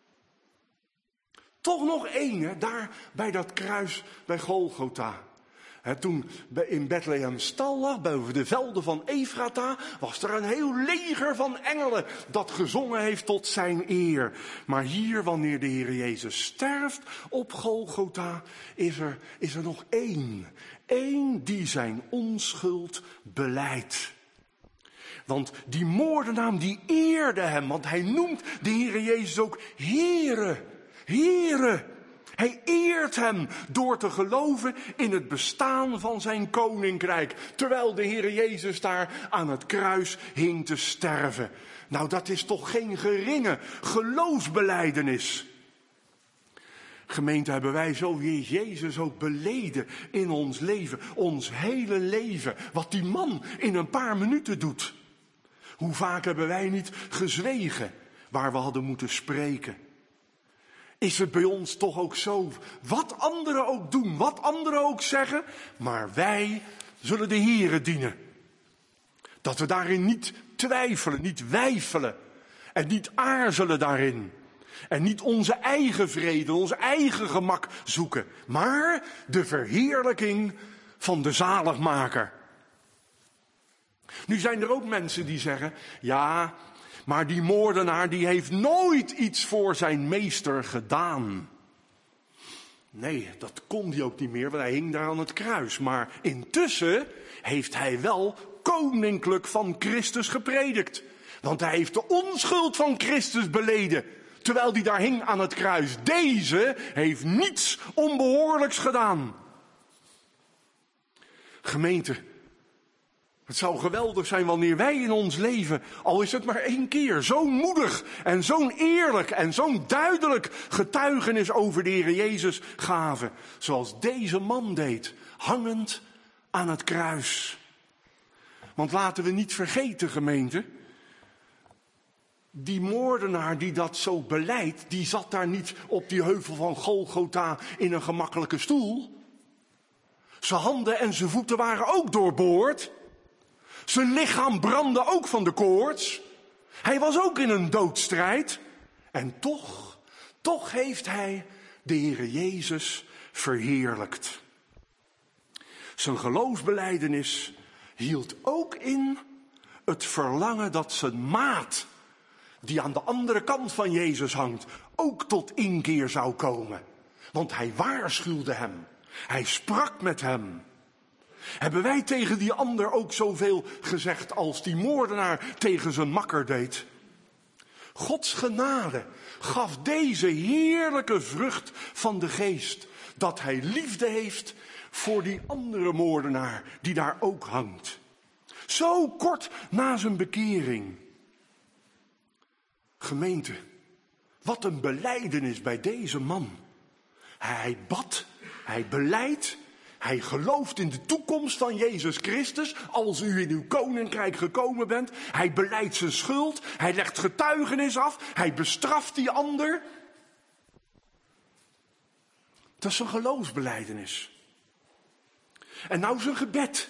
Toch nog één, daar bij dat kruis bij Golgotha. Toen in Bethlehem stal lag, boven de velden van Efrata, was er een heel leger van engelen dat gezongen heeft tot zijn eer. Maar hier, wanneer de Heer Jezus sterft op Golgotha, is er nog één. Eén die zijn onschuld belijdt. Want die moordenaar die eerde hem, want hij noemt de Heer Jezus ook Heere, Heere. Hij eert hem door te geloven in het bestaan van zijn koninkrijk. Terwijl de Heer Jezus daar aan het kruis hing te sterven. Nou, dat is toch geen geringe geloofsbelijdenis. Gemeente, hebben wij zo weer Jezus ook beleden in ons leven. Ons hele leven. Wat die man in een paar minuten doet. Hoe vaak hebben wij niet gezwegen waar we hadden moeten spreken. Is het bij ons toch ook zo, wat anderen ook doen, wat anderen ook zeggen, maar wij zullen de Here dienen. Dat we daarin niet twijfelen, niet weifelen en niet aarzelen daarin. En niet onze eigen vrede, ons eigen gemak zoeken, maar de verheerlijking van de zaligmaker. Nu zijn er ook mensen die zeggen, ja, maar die moordenaar die heeft nooit iets voor zijn meester gedaan. Nee, dat kon hij ook niet meer, want hij hing daar aan het kruis. Maar intussen heeft hij wel koninklijk van Christus gepredikt. Want hij heeft de onschuld van Christus beleden, terwijl hij daar hing aan het kruis. Deze heeft niets onbehoorlijks gedaan. Gemeente, het zou geweldig zijn wanneer wij in ons leven, al is het maar 1 keer, zo moedig en zo'n eerlijk en zo'n duidelijk getuigenis over de Heer Jezus gaven. Zoals deze man deed, hangend aan het kruis. Want laten we niet vergeten, gemeente, die moordenaar die dat zo belijdt, die zat daar niet op die heuvel van Golgotha in een gemakkelijke stoel. Zijn handen en zijn voeten waren ook doorboord. Zijn lichaam brandde ook van de koorts. Hij was ook in een doodstrijd. En toch heeft hij de Heere Jezus verheerlijkt. Zijn geloofsbelijdenis hield ook in het verlangen dat zijn maat, die aan de andere kant van Jezus hangt, ook tot inkeer zou komen. Want hij waarschuwde hem. Hij sprak met hem. Hebben wij tegen die ander ook zoveel gezegd als die moordenaar tegen zijn makker deed? Gods genade gaf deze heerlijke vrucht van de geest. Dat hij liefde heeft voor die andere moordenaar die daar ook hangt. Zo kort na zijn bekering. Gemeente, wat een belijdenis bij deze man. Hij bad, hij belijdt, hij gelooft in de toekomst van Jezus Christus. Als u in uw koninkrijk gekomen bent. Hij belijdt zijn schuld, hij legt getuigenis af, hij bestraft die ander. Dat is een geloofsbelijdenis. En nou zijn gebed.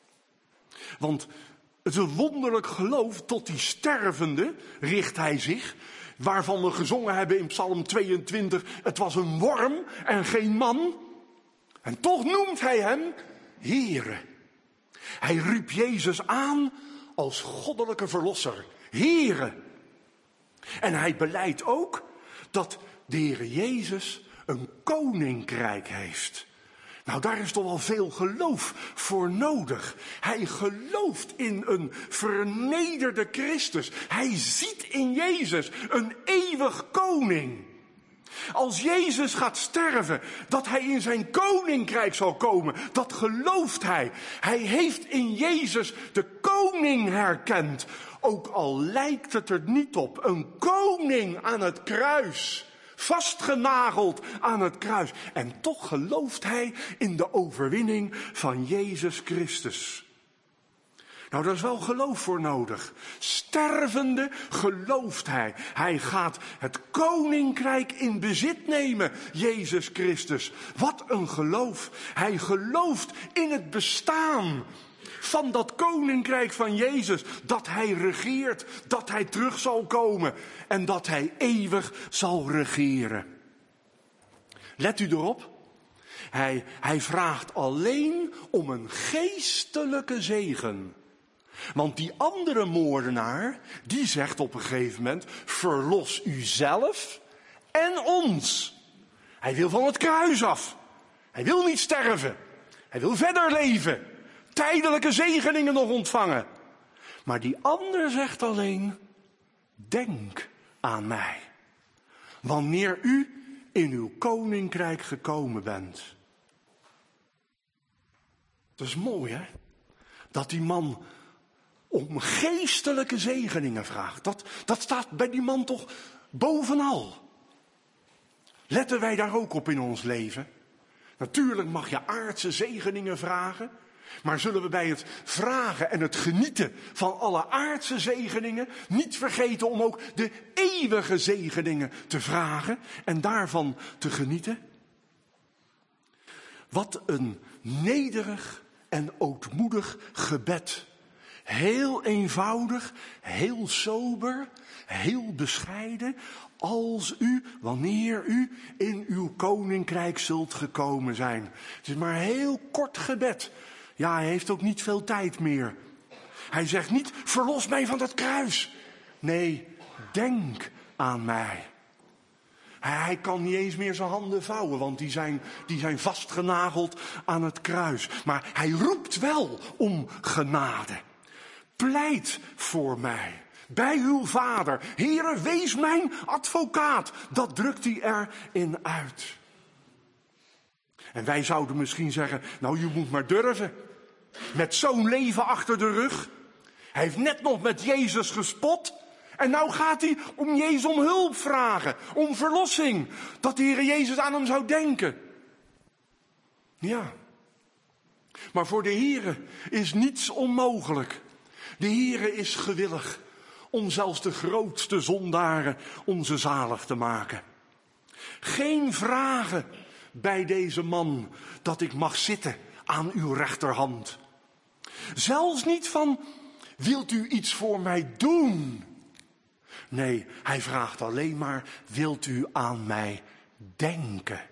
Want het is een wonderlijk geloof, tot die stervende richt hij zich. Waarvan we gezongen hebben in Psalm 22, het was een worm en geen man. En toch noemt hij hem Heere. Hij riep Jezus aan als goddelijke verlosser. Heere. En hij belijdt ook dat de Heere Jezus een koninkrijk heeft. Nou, daar is toch wel veel geloof voor nodig. Hij gelooft in een vernederde Christus. Hij ziet in Jezus een eeuwig koning. Als Jezus gaat sterven, dat hij in zijn koninkrijk zal komen, dat gelooft hij. Hij heeft in Jezus de koning herkend. Ook al lijkt het er niet op, een koning aan het kruis. Vastgenageld aan het kruis. En toch gelooft hij in de overwinning van Jezus Christus. Nou, daar is wel geloof voor nodig. Stervende gelooft hij. Hij gaat het koninkrijk in bezit nemen, Jezus Christus. Wat een geloof. Hij gelooft in het bestaan van dat koninkrijk van Jezus. Dat hij regeert, dat hij terug zal komen en dat hij eeuwig zal regeren. Let u erop. Hij vraagt alleen om een geestelijke zegen. Want die andere moordenaar, die zegt op een gegeven moment, verlos uzelf en ons. Hij wil van het kruis af. Hij wil niet sterven. Hij wil verder leven. Tijdelijke zegeningen nog ontvangen. Maar die ander zegt alleen, denk aan mij. Wanneer u in uw koninkrijk gekomen bent. Dat is mooi, hè? Dat die man om geestelijke zegeningen vraagt. Dat staat bij die man toch bovenal. Letten wij daar ook op in ons leven? Natuurlijk mag je aardse zegeningen vragen. Maar zullen we bij het vragen en het genieten van alle aardse zegeningen niet vergeten om ook de eeuwige zegeningen te vragen en daarvan te genieten? Wat een nederig en ootmoedig gebed. Heel eenvoudig, heel sober, heel bescheiden. Als u, wanneer u in uw koninkrijk zult gekomen zijn. Het is maar een heel kort gebed. Ja, hij heeft ook niet veel tijd meer. Hij zegt niet, verlos mij van dat kruis. Nee, denk aan mij. Hij kan niet eens meer zijn handen vouwen, want die zijn vastgenageld aan het kruis. Maar hij roept wel om genade. Pleit voor mij, bij uw Vader. Heere, wees mijn advocaat. Dat drukt hij erin uit. En wij zouden misschien zeggen, nou, je moet maar durven. Met zo'n leven achter de rug. Hij heeft net nog met Jezus gespot. En nou gaat hij om Jezus om hulp vragen. Om verlossing. Dat de Heer Jezus aan hem zou denken. Ja. Maar voor de Heer is niets onmogelijk. De Heer is gewillig om zelfs de grootste zondaren onze zalig te maken. Geen vragen bij deze man dat ik mag zitten aan uw rechterhand. Zelfs niet van, wilt u iets voor mij doen? Nee, hij vraagt alleen maar, wilt u aan mij denken?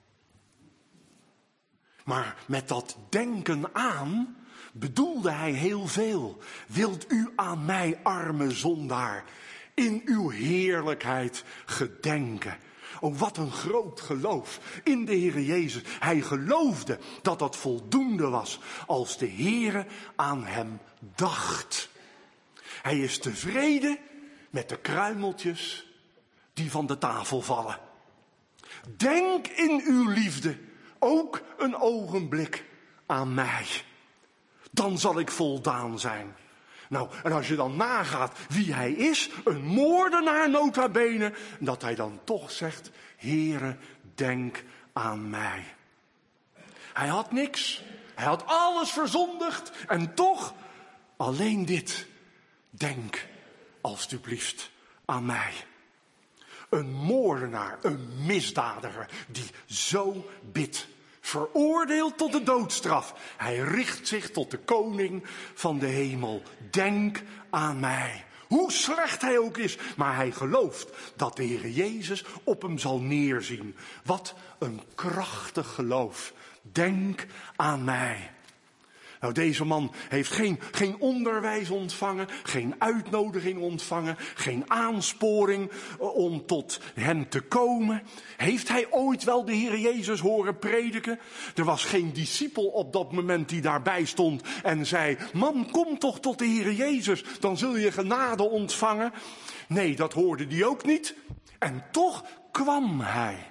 Maar met dat denken aan bedoelde hij heel veel. Wilt u aan mij, arme zondaar, in uw heerlijkheid gedenken? Oh, wat een groot geloof in de Heere Jezus. Hij geloofde dat dat voldoende was als de Heere aan hem dacht. Hij is tevreden met de kruimeltjes die van de tafel vallen. Denk in uw liefde ook een ogenblik aan mij. Dan zal ik voldaan zijn. Nou, en als je dan nagaat wie hij is, een moordenaar nota bene, dat hij dan toch zegt, Heere, denk aan mij. Hij had niks, hij had alles verzondigd en toch alleen dit. Denk alstublieft aan mij. Een moordenaar, een misdadiger die zo bidt. Veroordeeld tot de doodstraf. Hij richt zich tot de koning van de hemel. Denk aan mij. Hoe slecht hij ook is, maar hij gelooft dat de Heer Jezus op hem zal neerzien. Wat een krachtig geloof. Denk aan mij. Nou, deze man heeft geen onderwijs ontvangen, geen uitnodiging ontvangen, geen aansporing om tot hem te komen. Heeft hij ooit wel de Heer Jezus horen prediken? Er was geen discipel op dat moment die daarbij stond en zei, man, kom toch tot de Heer Jezus, dan zul je genade ontvangen. Nee, dat hoorde hij ook niet. En toch kwam hij.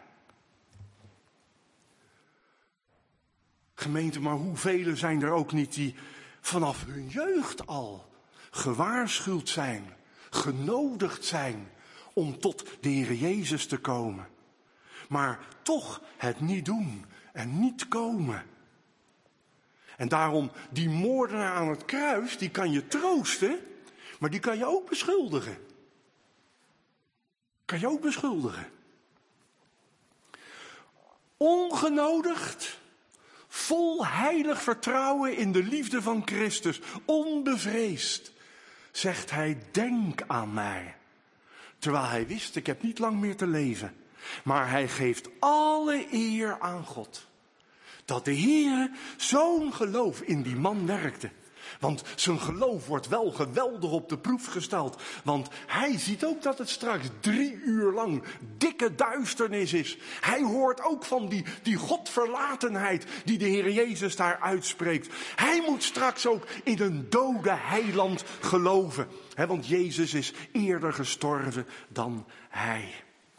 Gemeente, maar hoeveel zijn er ook niet die vanaf hun jeugd al gewaarschuwd zijn, genodigd zijn om tot de Heer Jezus te komen. Maar toch het niet doen en niet komen. En daarom die moordenaar aan het kruis, die kan je troosten, maar die kan je ook beschuldigen. Kan je ook beschuldigen. Ongenodigd. Vol heilig vertrouwen in de liefde van Christus, onbevreesd, zegt hij, denk aan mij. Terwijl hij wist, ik heb niet lang meer te leven. Maar hij geeft alle eer aan God. Dat de Heer zo'n geloof in die man werkte. Want zijn geloof wordt wel geweldig op de proef gesteld. Want hij ziet ook dat het straks 3 uur lang dikke duisternis is. Hij hoort ook van die godverlatenheid die de Heer Jezus daar uitspreekt. Hij moet straks ook in een dode heiland geloven. Want Jezus is eerder gestorven dan hij.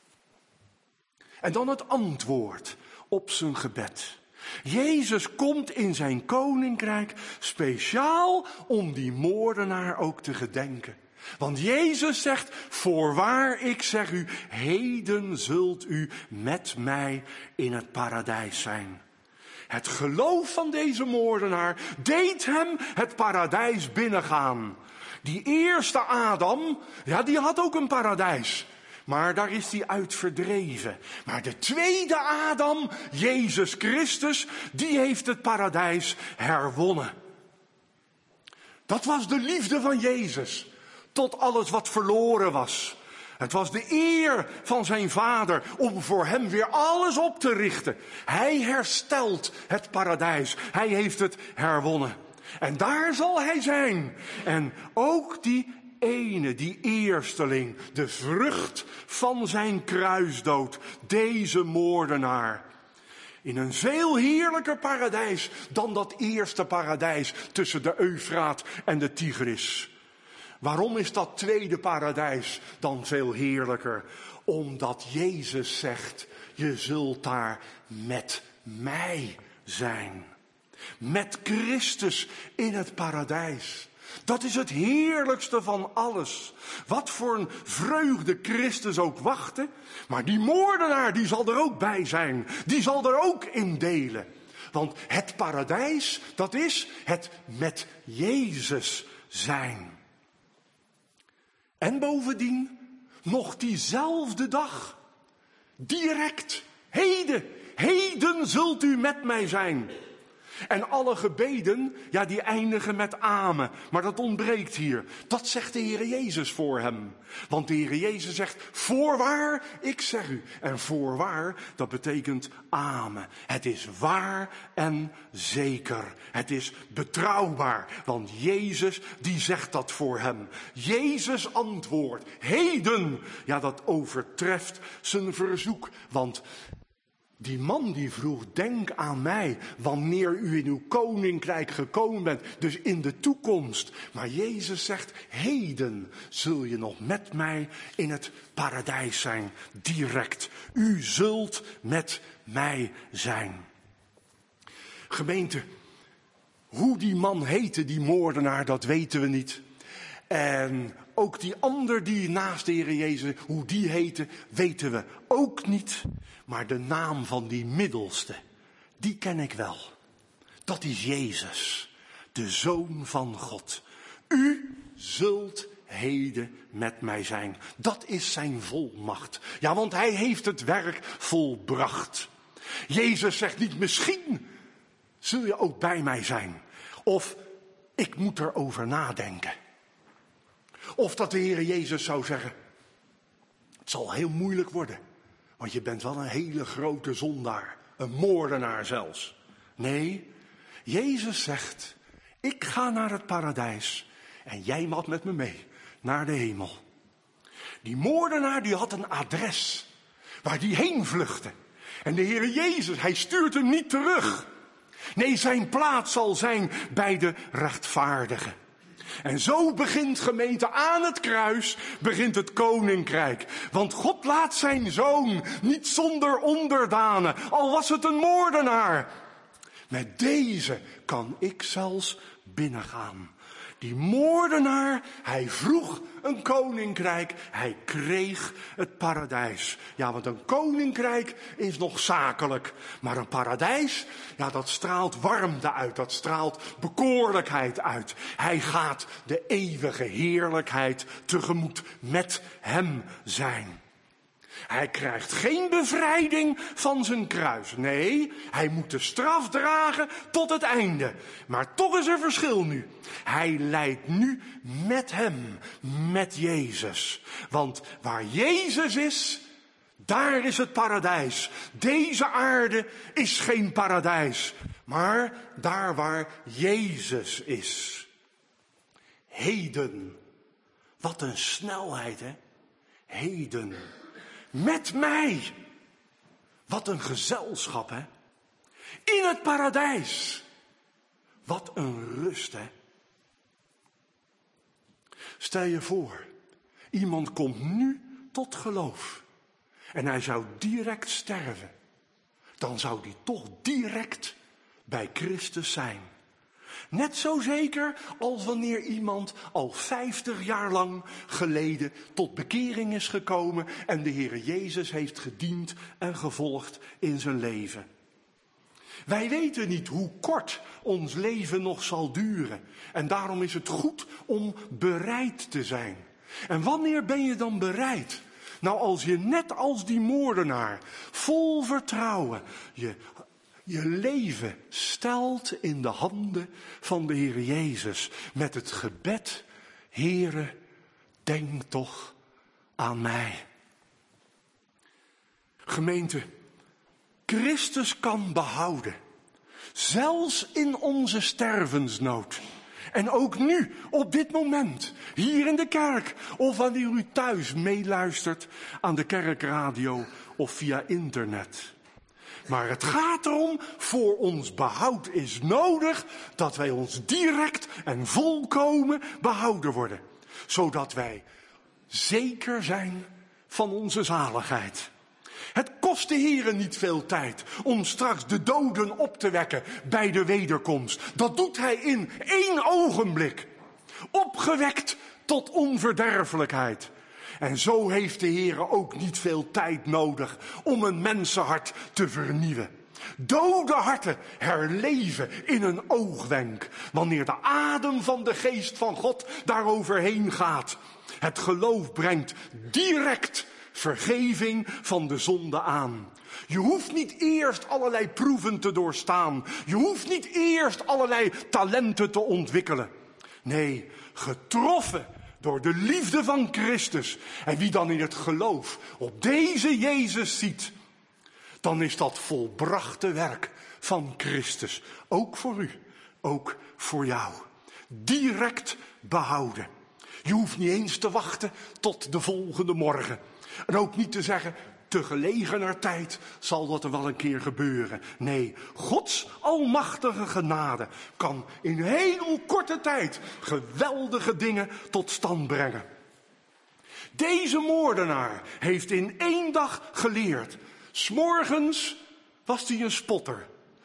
En dan het antwoord op zijn gebed. Jezus komt in zijn koninkrijk speciaal om die moordenaar ook te gedenken. Want Jezus zegt, voorwaar ik zeg u, heden zult u met mij in het paradijs zijn. Het geloof van deze moordenaar deed hem het paradijs binnengaan. Die eerste Adam, ja, die had ook een paradijs. Maar daar is hij uit verdreven. Maar de tweede Adam, Jezus Christus, die heeft het paradijs herwonnen. Dat was de liefde van Jezus. Tot alles wat verloren was. Het was de eer van zijn vader om voor hem weer alles op te richten. Hij herstelt het paradijs. Hij heeft het herwonnen. En daar zal hij zijn. En ook die ene, die eersteling, de vrucht van zijn kruisdood, deze moordenaar. In een veel heerlijker paradijs dan dat eerste paradijs tussen de Eufraat en de Tigris. Waarom is dat tweede paradijs dan veel heerlijker? Omdat Jezus zegt, je zult daar met mij zijn. Met Christus in het paradijs. Dat is het heerlijkste van alles. Wat voor een vreugde Christus ook wachtte. Maar die moordenaar, die zal er ook bij zijn. Die zal er ook in delen. Want het paradijs, dat is het met Jezus zijn. En bovendien, nog diezelfde dag, direct, heden zult u met mij zijn. En alle gebeden, ja, die eindigen met amen. Maar dat ontbreekt hier. Dat zegt de Heer Jezus voor hem. Want de Heer Jezus zegt, voorwaar, ik zeg u. En voorwaar, dat betekent amen. Het is waar en zeker. Het is betrouwbaar. Want Jezus, die zegt dat voor hem. Jezus antwoordt, heden. Ja, dat overtreft zijn verzoek. Want die man die vroeg, denk aan mij, wanneer u in uw koninkrijk gekomen bent, dus in de toekomst. Maar Jezus zegt, heden zul je nog met mij in het paradijs zijn, direct. U zult met mij zijn. Gemeente, hoe die man heette, die moordenaar, dat weten we niet. En ook die ander die naast de Heer Jezus, hoe die heette, weten we ook niet. Maar de naam van die middelste, die ken ik wel. Dat is Jezus, de Zoon van God. U zult heden met mij zijn. Dat is zijn volmacht. Ja, want hij heeft het werk volbracht. Jezus zegt niet, misschien zul je ook bij mij zijn. Of ik moet erover nadenken. Of dat de Heer Jezus zou zeggen, het zal heel moeilijk worden. Want je bent wel een hele grote zondaar. Een moordenaar zelfs. Nee, Jezus zegt, ik ga naar het paradijs. En jij mag met me mee naar de hemel. Die moordenaar die had een adres waar die heen vluchtte. En de Heer Jezus, hij stuurt hem niet terug. Nee, zijn plaats zal zijn bij de rechtvaardigen. En zo begint, gemeente, aan het kruis begint het koninkrijk. Want God laat zijn zoon niet zonder onderdanen, al was het een moordenaar. Met deze kan ik zelfs binnengaan. Die moordenaar, hij vroeg een koninkrijk, hij kreeg het paradijs. Ja, want een koninkrijk is nog zakelijk. Maar een paradijs, ja, dat straalt warmte uit, dat straalt bekoorlijkheid uit. Hij gaat de eeuwige heerlijkheid tegemoet met hem zijn. Hij krijgt geen bevrijding van zijn kruis. Nee, hij moet de straf dragen tot het einde. Maar toch is er verschil nu. Hij lijdt nu met hem, met Jezus. Want waar Jezus is, daar is het paradijs. Deze aarde is geen paradijs. Maar daar waar Jezus is. Heden. Wat een snelheid, hè? Heden. Met mij. Wat een gezelschap, hè? In het paradijs. Wat een rust, hè? Stel je voor, iemand komt nu tot geloof. En hij zou direct sterven. Dan zou die toch direct bij Christus zijn. Net zo zeker als wanneer iemand al 50 jaar lang geleden tot bekering is gekomen en de Heer Jezus heeft gediend en gevolgd in zijn leven. Wij weten niet hoe kort ons leven nog zal duren. En daarom is het goed om bereid te zijn. En wanneer ben je dan bereid? Nou, als je net als die moordenaar vol vertrouwen je leven stelt in de handen van de Heer Jezus. Met het gebed, Heere, denk toch aan mij. Gemeente, Christus kan behouden. Zelfs in onze stervensnood. En ook nu, op dit moment, hier in de kerk. Of wanneer u thuis meeluistert aan de kerkradio of via internet. Maar het gaat erom, voor ons behoud is nodig dat wij ons direct en volkomen behouden worden. Zodat wij zeker zijn van onze zaligheid. Het kost de Heere niet veel tijd om straks de doden op te wekken bij de wederkomst. Dat doet hij in 1 ogenblik. Opgewekt tot onverderfelijkheid. En zo heeft de Heere ook niet veel tijd nodig om een mensenhart te vernieuwen. Dode harten herleven in een oogwenk, wanneer de adem van de geest van God daaroverheen gaat. Het geloof brengt direct vergeving van de zonde aan. Je hoeft niet eerst allerlei proeven te doorstaan. Je hoeft niet eerst allerlei talenten te ontwikkelen. Nee, getroffen door de liefde van Christus. En wie dan in het geloof op deze Jezus ziet, dan is dat volbrachte werk van Christus. Ook voor u, ook voor jou. Direct behouden. Je hoeft niet eens te wachten tot de volgende morgen. En ook niet te zeggen, te gelegener tijd zal dat er wel een keer gebeuren. Nee, Gods almachtige genade kan in heel korte tijd geweldige dingen tot stand brengen. Deze moordenaar heeft in 1 dag geleerd. 's Morgens was hij een spotter.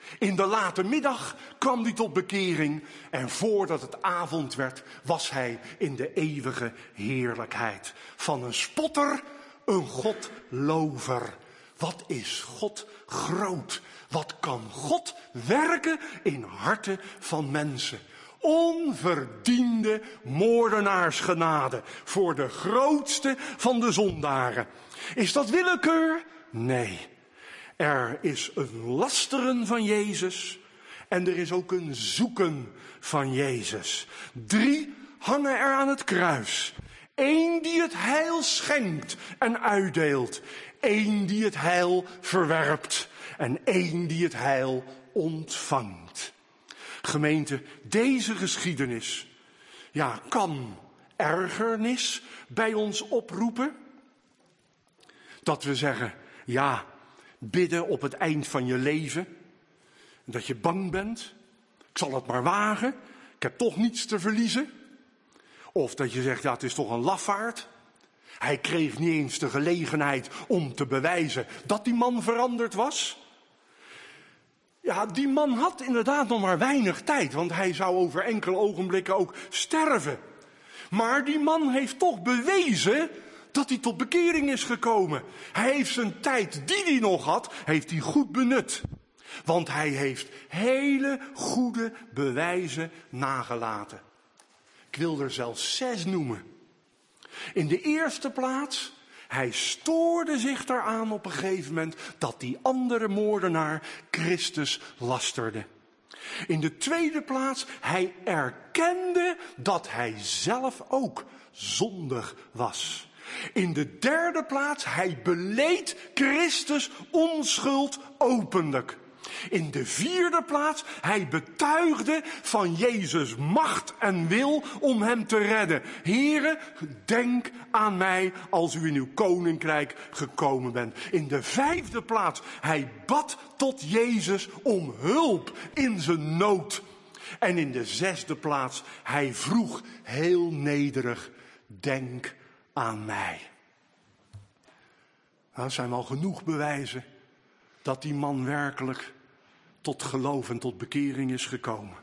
In de late middag kwam hij tot bekering en voordat het avond werd, was hij in de eeuwige heerlijkheid. Van een spotter, een godlover. Wat is God groot? Wat kan God werken in harten van mensen? Onverdiende moordenaarsgenade voor de grootste van de zondaren. Is dat willekeur? Nee. Er is een lasteren van Jezus en er is ook een zoeken van Jezus. 3 hangen er aan het kruis. 1 die het heil schenkt en uitdeelt. 1 die het heil verwerpt en 1 die het heil ontvangt. Gemeente, deze geschiedenis kan ergernis bij ons oproepen. Dat we zeggen, bidden op het eind van je leven. Dat je bang bent. Ik zal het maar wagen. Ik heb toch niets te verliezen. Of dat je zegt, het is toch een lafaard. Hij kreeg niet eens de gelegenheid om te bewijzen dat die man veranderd was. Ja, die man had inderdaad nog maar weinig tijd, want hij zou over enkele ogenblikken ook sterven. Maar die man heeft toch bewezen dat hij tot bekering is gekomen. Hij heeft zijn tijd die hij nog had, heeft hij goed benut. Want hij heeft hele goede bewijzen nagelaten. Ik wil er zelfs 6 noemen. In de eerste plaats, hij stoorde zich daaraan op een gegeven moment dat die andere moordenaar Christus lasterde. In de tweede plaats, hij erkende dat hij zelf ook zondig was. In de derde plaats, hij beleed Christus onschuld openlijk. In de vierde plaats, hij betuigde van Jezus' macht en wil om hem te redden. Heere, denk aan mij als u in uw koninkrijk gekomen bent. In de vijfde plaats, hij bad tot Jezus om hulp in zijn nood. En in de zesde plaats, hij vroeg heel nederig, denk aan mij. Nou, zijn wel genoeg bewijzen dat die man werkelijk tot geloof en tot bekering is gekomen.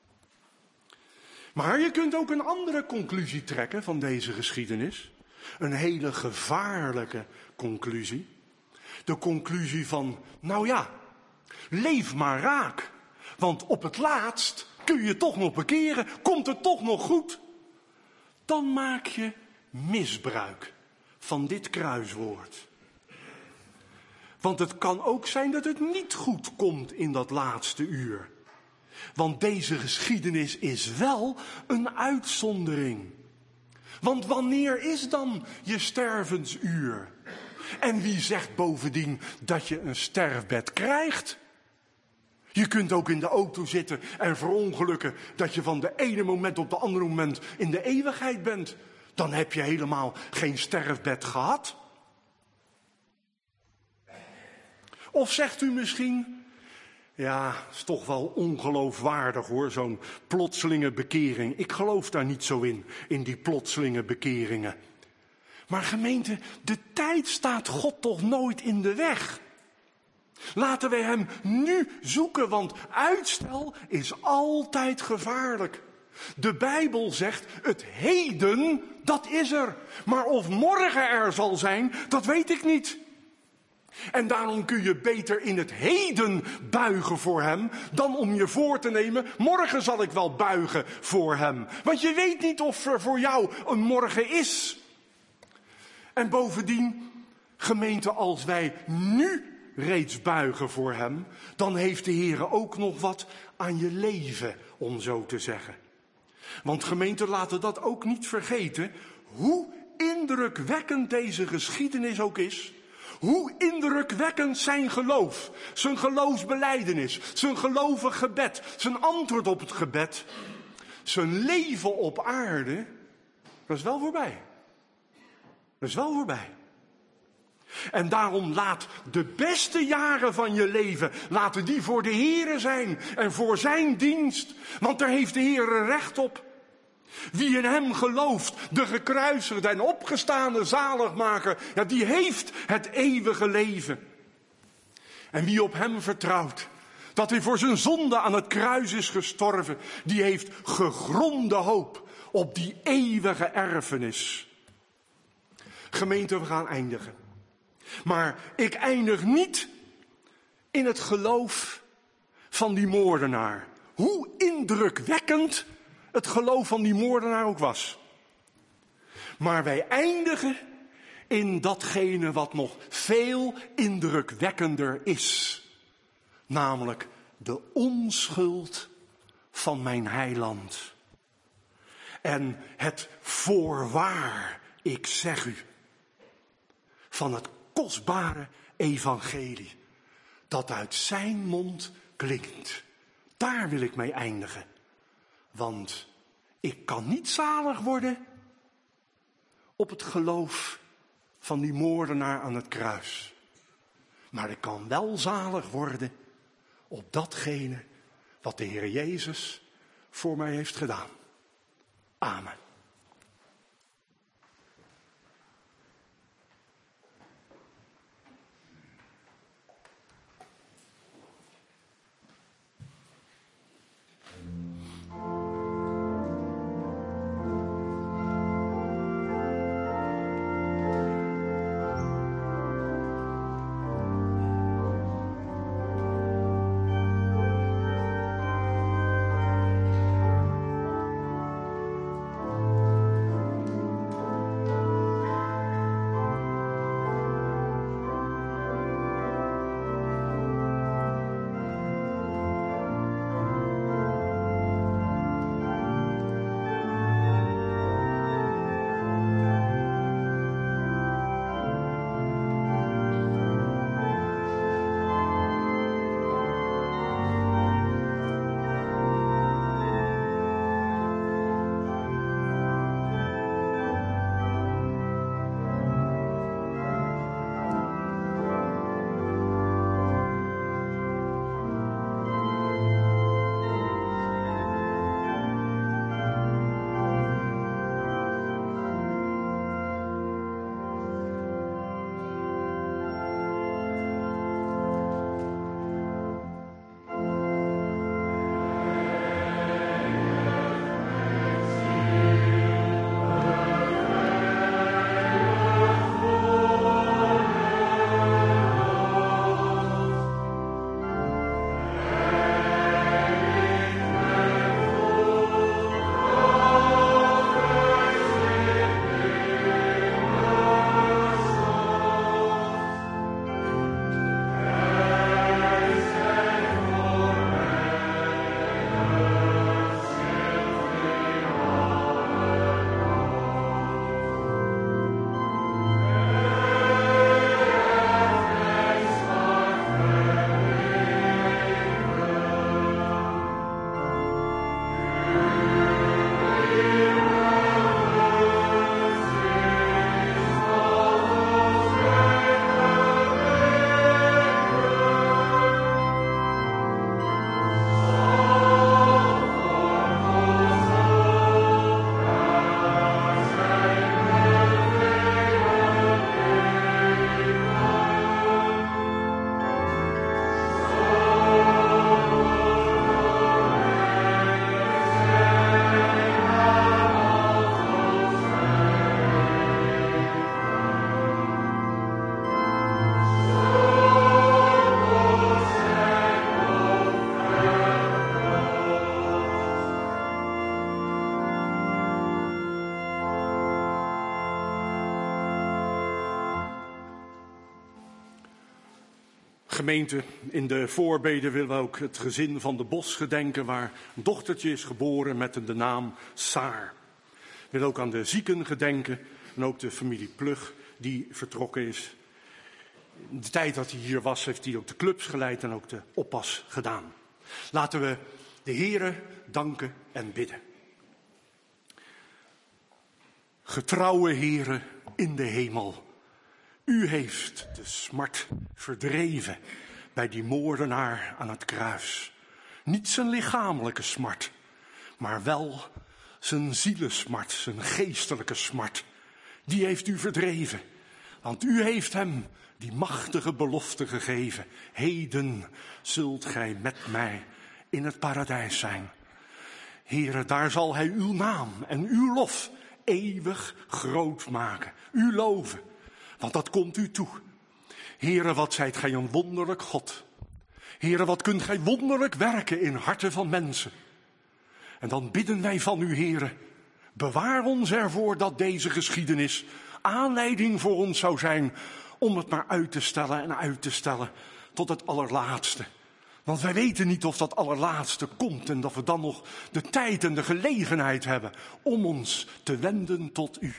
Maar je kunt ook een andere conclusie trekken van deze geschiedenis. Een hele gevaarlijke conclusie. De conclusie van, leef maar raak. Want op het laatst kun je toch nog bekeren, komt het toch nog goed. Dan maak je misbruik van dit kruiswoord. Want het kan ook zijn dat het niet goed komt in dat laatste uur. Want deze geschiedenis is wel een uitzondering. Want wanneer is dan je stervensuur? En wie zegt bovendien dat je een sterfbed krijgt? Je kunt ook in de auto zitten en verongelukken dat je van de ene moment op de andere moment in de eeuwigheid bent. Dan heb je helemaal geen sterfbed gehad. Of zegt u misschien, is toch wel ongeloofwaardig hoor, zo'n plotselinge bekering. Ik geloof daar niet zo in die plotselinge bekeringen. Maar gemeente, de tijd staat God toch nooit in de weg. Laten wij hem nu zoeken, want uitstel is altijd gevaarlijk. De Bijbel zegt, het heden, dat is er. Maar of morgen er zal zijn, dat weet ik niet. En daarom kun je beter in het heden buigen voor hem, dan om je voor te nemen, morgen zal ik wel buigen voor hem. Want je weet niet of er voor jou een morgen is. En bovendien, gemeente, als wij nu reeds buigen voor hem, dan heeft de Heer ook nog wat aan je leven, om zo te zeggen. Want gemeente, laten dat ook niet vergeten, hoe indrukwekkend deze geschiedenis ook is. Hoe indrukwekkend zijn geloof, zijn geloofsbelijdenis, zijn gelovig gebed, zijn antwoord op het gebed, zijn leven op aarde, dat is wel voorbij. Dat is wel voorbij. En daarom laat de beste jaren van je leven, laten die voor de Heere zijn en voor zijn dienst, want daar heeft de Heere recht op. Wie in hem gelooft, de gekruisigde en opgestane zaligmaker, die heeft het eeuwige leven. En wie op hem vertrouwt, Dat hij voor zijn zonde aan het kruis is gestorven. Die heeft gegronde hoop op die eeuwige erfenis. Gemeente, we gaan eindigen. Maar ik eindig niet in het geloof van die moordenaar. Hoe indrukwekkend het geloof van die moordenaar ook was. Maar wij eindigen in datgene wat nog veel indrukwekkender is. Namelijk de onschuld van mijn heiland. En het voorwaar, ik zeg u, van het kostbare evangelie dat uit zijn mond klinkt. Daar wil ik mee eindigen. Want ik kan niet zalig worden op het geloof van die moordenaar aan het kruis. Maar ik kan wel zalig worden op datgene wat de Heer Jezus voor mij heeft gedaan. Amen. Gemeente, in de voorbeden willen we ook het gezin van de Bos gedenken, waar een dochtertje is geboren met de naam Saar. We willen ook aan de zieken gedenken en ook de familie Plug die vertrokken is. In de tijd dat hij hier was, heeft hij ook de clubs geleid en ook de oppas gedaan. Laten we de Heere danken en bidden. Getrouwe Heere in de hemel, u heeft de smart verdreven bij die moordenaar aan het kruis. Niet zijn lichamelijke smart, maar wel zijn zielesmart, zijn geestelijke smart. Die heeft u verdreven, want u heeft hem die machtige belofte gegeven. Heden zult gij met mij in het paradijs zijn. Heere, daar zal hij uw naam en uw lof eeuwig groot maken. U loven, want dat komt u toe. Heere, wat zijt gij een wonderlijk God. Heere, wat kunt gij wonderlijk werken in harten van mensen. En dan bidden wij van u, Heere, bewaar ons ervoor dat deze geschiedenis aanleiding voor ons zou zijn om het maar uit te stellen en uit te stellen tot het allerlaatste. Want wij weten niet of dat allerlaatste komt en dat we dan nog de tijd en de gelegenheid hebben om ons te wenden tot u.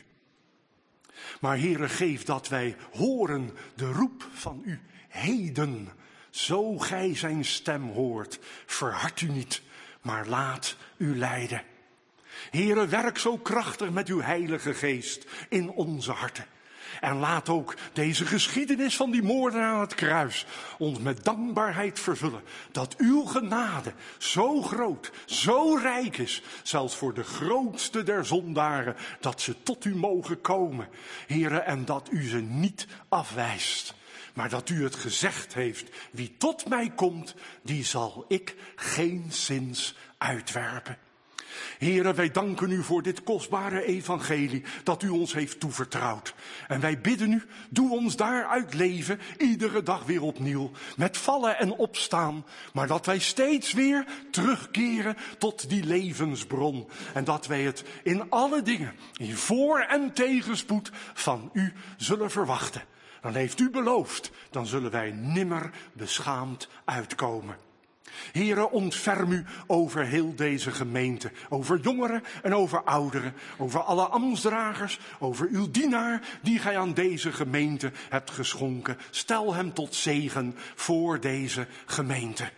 Maar Heere, geef dat wij horen de roep van u. Heden, zo gij zijn stem hoort, verhard u niet, maar laat u leiden. Heere, werk zo krachtig met uw Heilige Geest in onze harten. En laat ook deze geschiedenis van die moordenaar aan het kruis ons met dankbaarheid vervullen. Dat uw genade zo groot, zo rijk is, zelfs voor de grootste der zondaren, dat ze tot u mogen komen. Heere, en dat u ze niet afwijst. Maar dat u het gezegd heeft, wie tot mij komt, die zal ik geenszins uitwerpen. Heere, wij danken u voor dit kostbare evangelie dat u ons heeft toevertrouwd. En wij bidden u, doe ons daaruit leven, iedere dag weer opnieuw, met vallen en opstaan. Maar dat wij steeds weer terugkeren tot die levensbron. En dat wij het in alle dingen, in voor- en tegenspoed van u zullen verwachten. Dan heeft u beloofd, dan zullen wij nimmer beschaamd uitkomen. Heere, ontferm u over heel deze gemeente, over jongeren en over ouderen, over alle ambtsdragers, over uw dienaar die gij aan deze gemeente hebt geschonken. Stel hem tot zegen voor deze gemeente.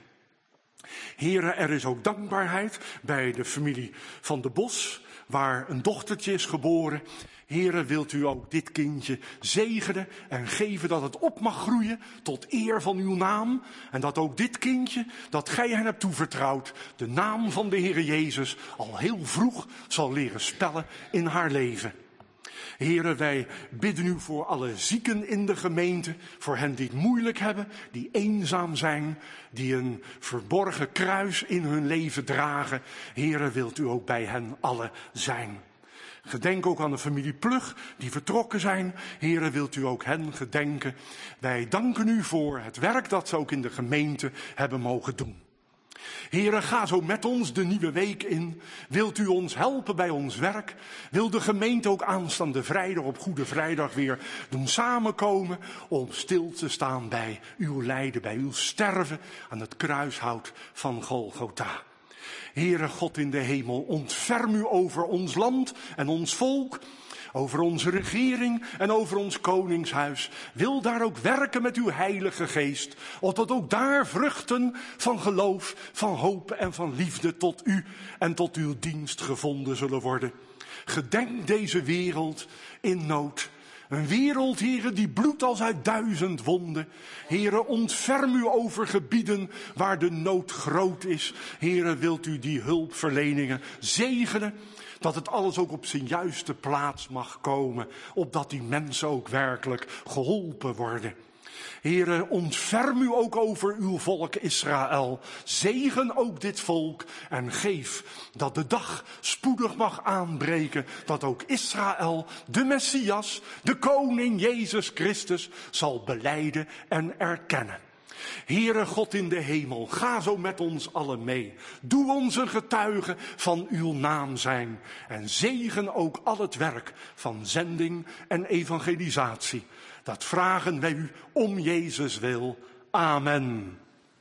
Heere, er is ook dankbaarheid bij de familie van de Bos, waar een dochtertje is geboren. Heere, wilt u ook dit kindje zegenen en geven dat het op mag groeien tot eer van uw naam. En dat ook dit kindje, dat gij hen hebt toevertrouwd, de naam van de Heere Jezus al heel vroeg zal leren spellen in haar leven. Heere, wij bidden u voor alle zieken in de gemeente, voor hen die het moeilijk hebben, die eenzaam zijn, die een verborgen kruis in hun leven dragen. Heere, wilt u ook bij hen allen zijn. Gedenk ook aan de familie Plug, die vertrokken zijn. Heere, wilt u ook hen gedenken. Wij danken u voor het werk dat ze ook in de gemeente hebben mogen doen. Heere, ga zo met ons de nieuwe week in. Wilt u ons helpen bij ons werk? Wil de gemeente ook aanstaande vrijdag op Goede Vrijdag weer doen samenkomen om stil te staan bij uw lijden, bij uw sterven aan het kruishout van Golgotha. Heere God in de hemel, ontferm u over ons land en ons volk, over onze regering en over ons koningshuis. Wil daar ook werken met uw Heilige Geest, opdat ook daar vruchten van geloof, van hoop en van liefde tot u en tot uw dienst gevonden zullen worden. Gedenk deze wereld in nood. Een wereld, Heere, die bloedt als uit 1000 wonden. Heere, ontferm u over gebieden waar de nood groot is. Heere, wilt u die hulpverleningen zegenen, dat het alles ook op zijn juiste plaats mag komen, opdat die mensen ook werkelijk geholpen worden. Heere, ontferm u ook over uw volk Israël. Zegen ook dit volk en geef dat de dag spoedig mag aanbreken, dat ook Israël, de Messias, de koning Jezus Christus, zal belijden en erkennen. Heere God in de hemel, ga zo met ons allen mee. Doe ons een getuige van uw naam zijn en zegen ook al het werk van zending en evangelisatie. Dat vragen wij u om Jezus wil. Amen.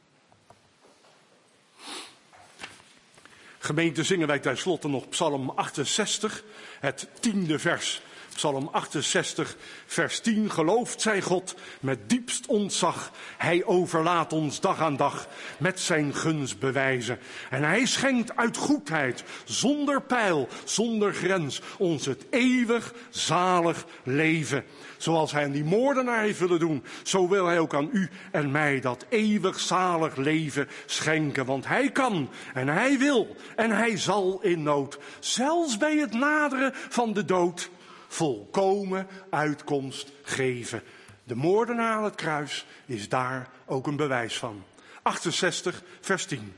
Gemeente, zingen wij tenslotte nog Psalm 68, het 10e vers. Psalm 68, vers 10. Geloofd zij God met diepst ontzag. Hij overlaat ons dag aan dag met zijn gunstbewijzen. En hij schenkt uit goedheid, zonder pijl, zonder grens, ons het eeuwig zalig leven. Zoals hij aan die moordenaar heeft willen doen, zo wil hij ook aan u en mij dat eeuwig zalig leven schenken. Want hij kan en hij wil en hij zal in nood, zelfs bij het naderen van de dood, volkomen uitkomst geven. De moordenaar aan het kruis is daar ook een bewijs van. 68, vers 10.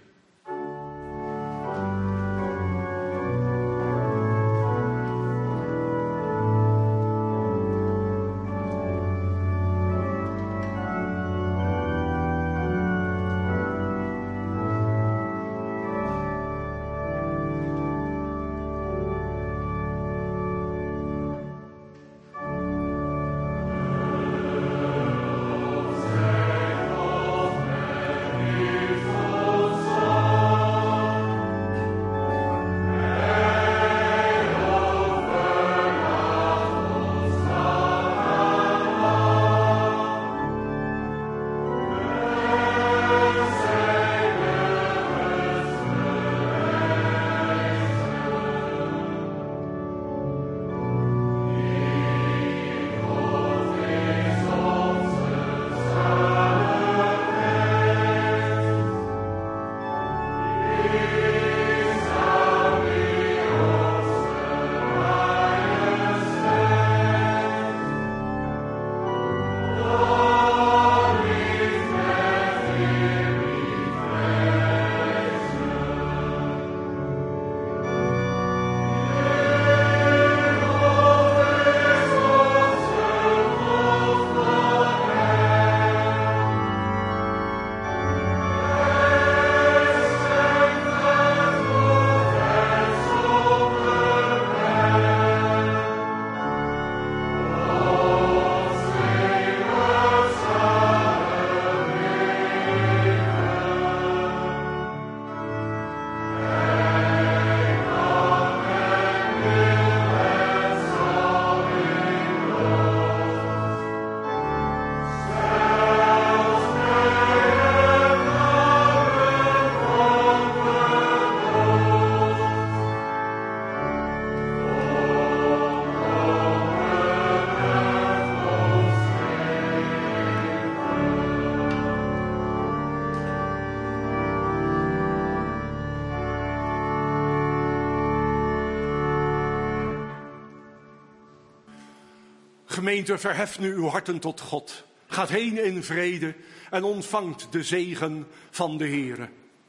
Gemeente, verheft nu uw harten tot God. Gaat heen in vrede en ontvangt de zegen van de Heere.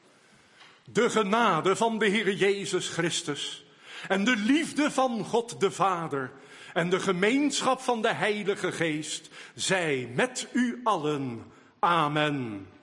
De genade van de Heer Jezus Christus en de liefde van God de Vader en de gemeenschap van de Heilige Geest zij met u allen. Amen.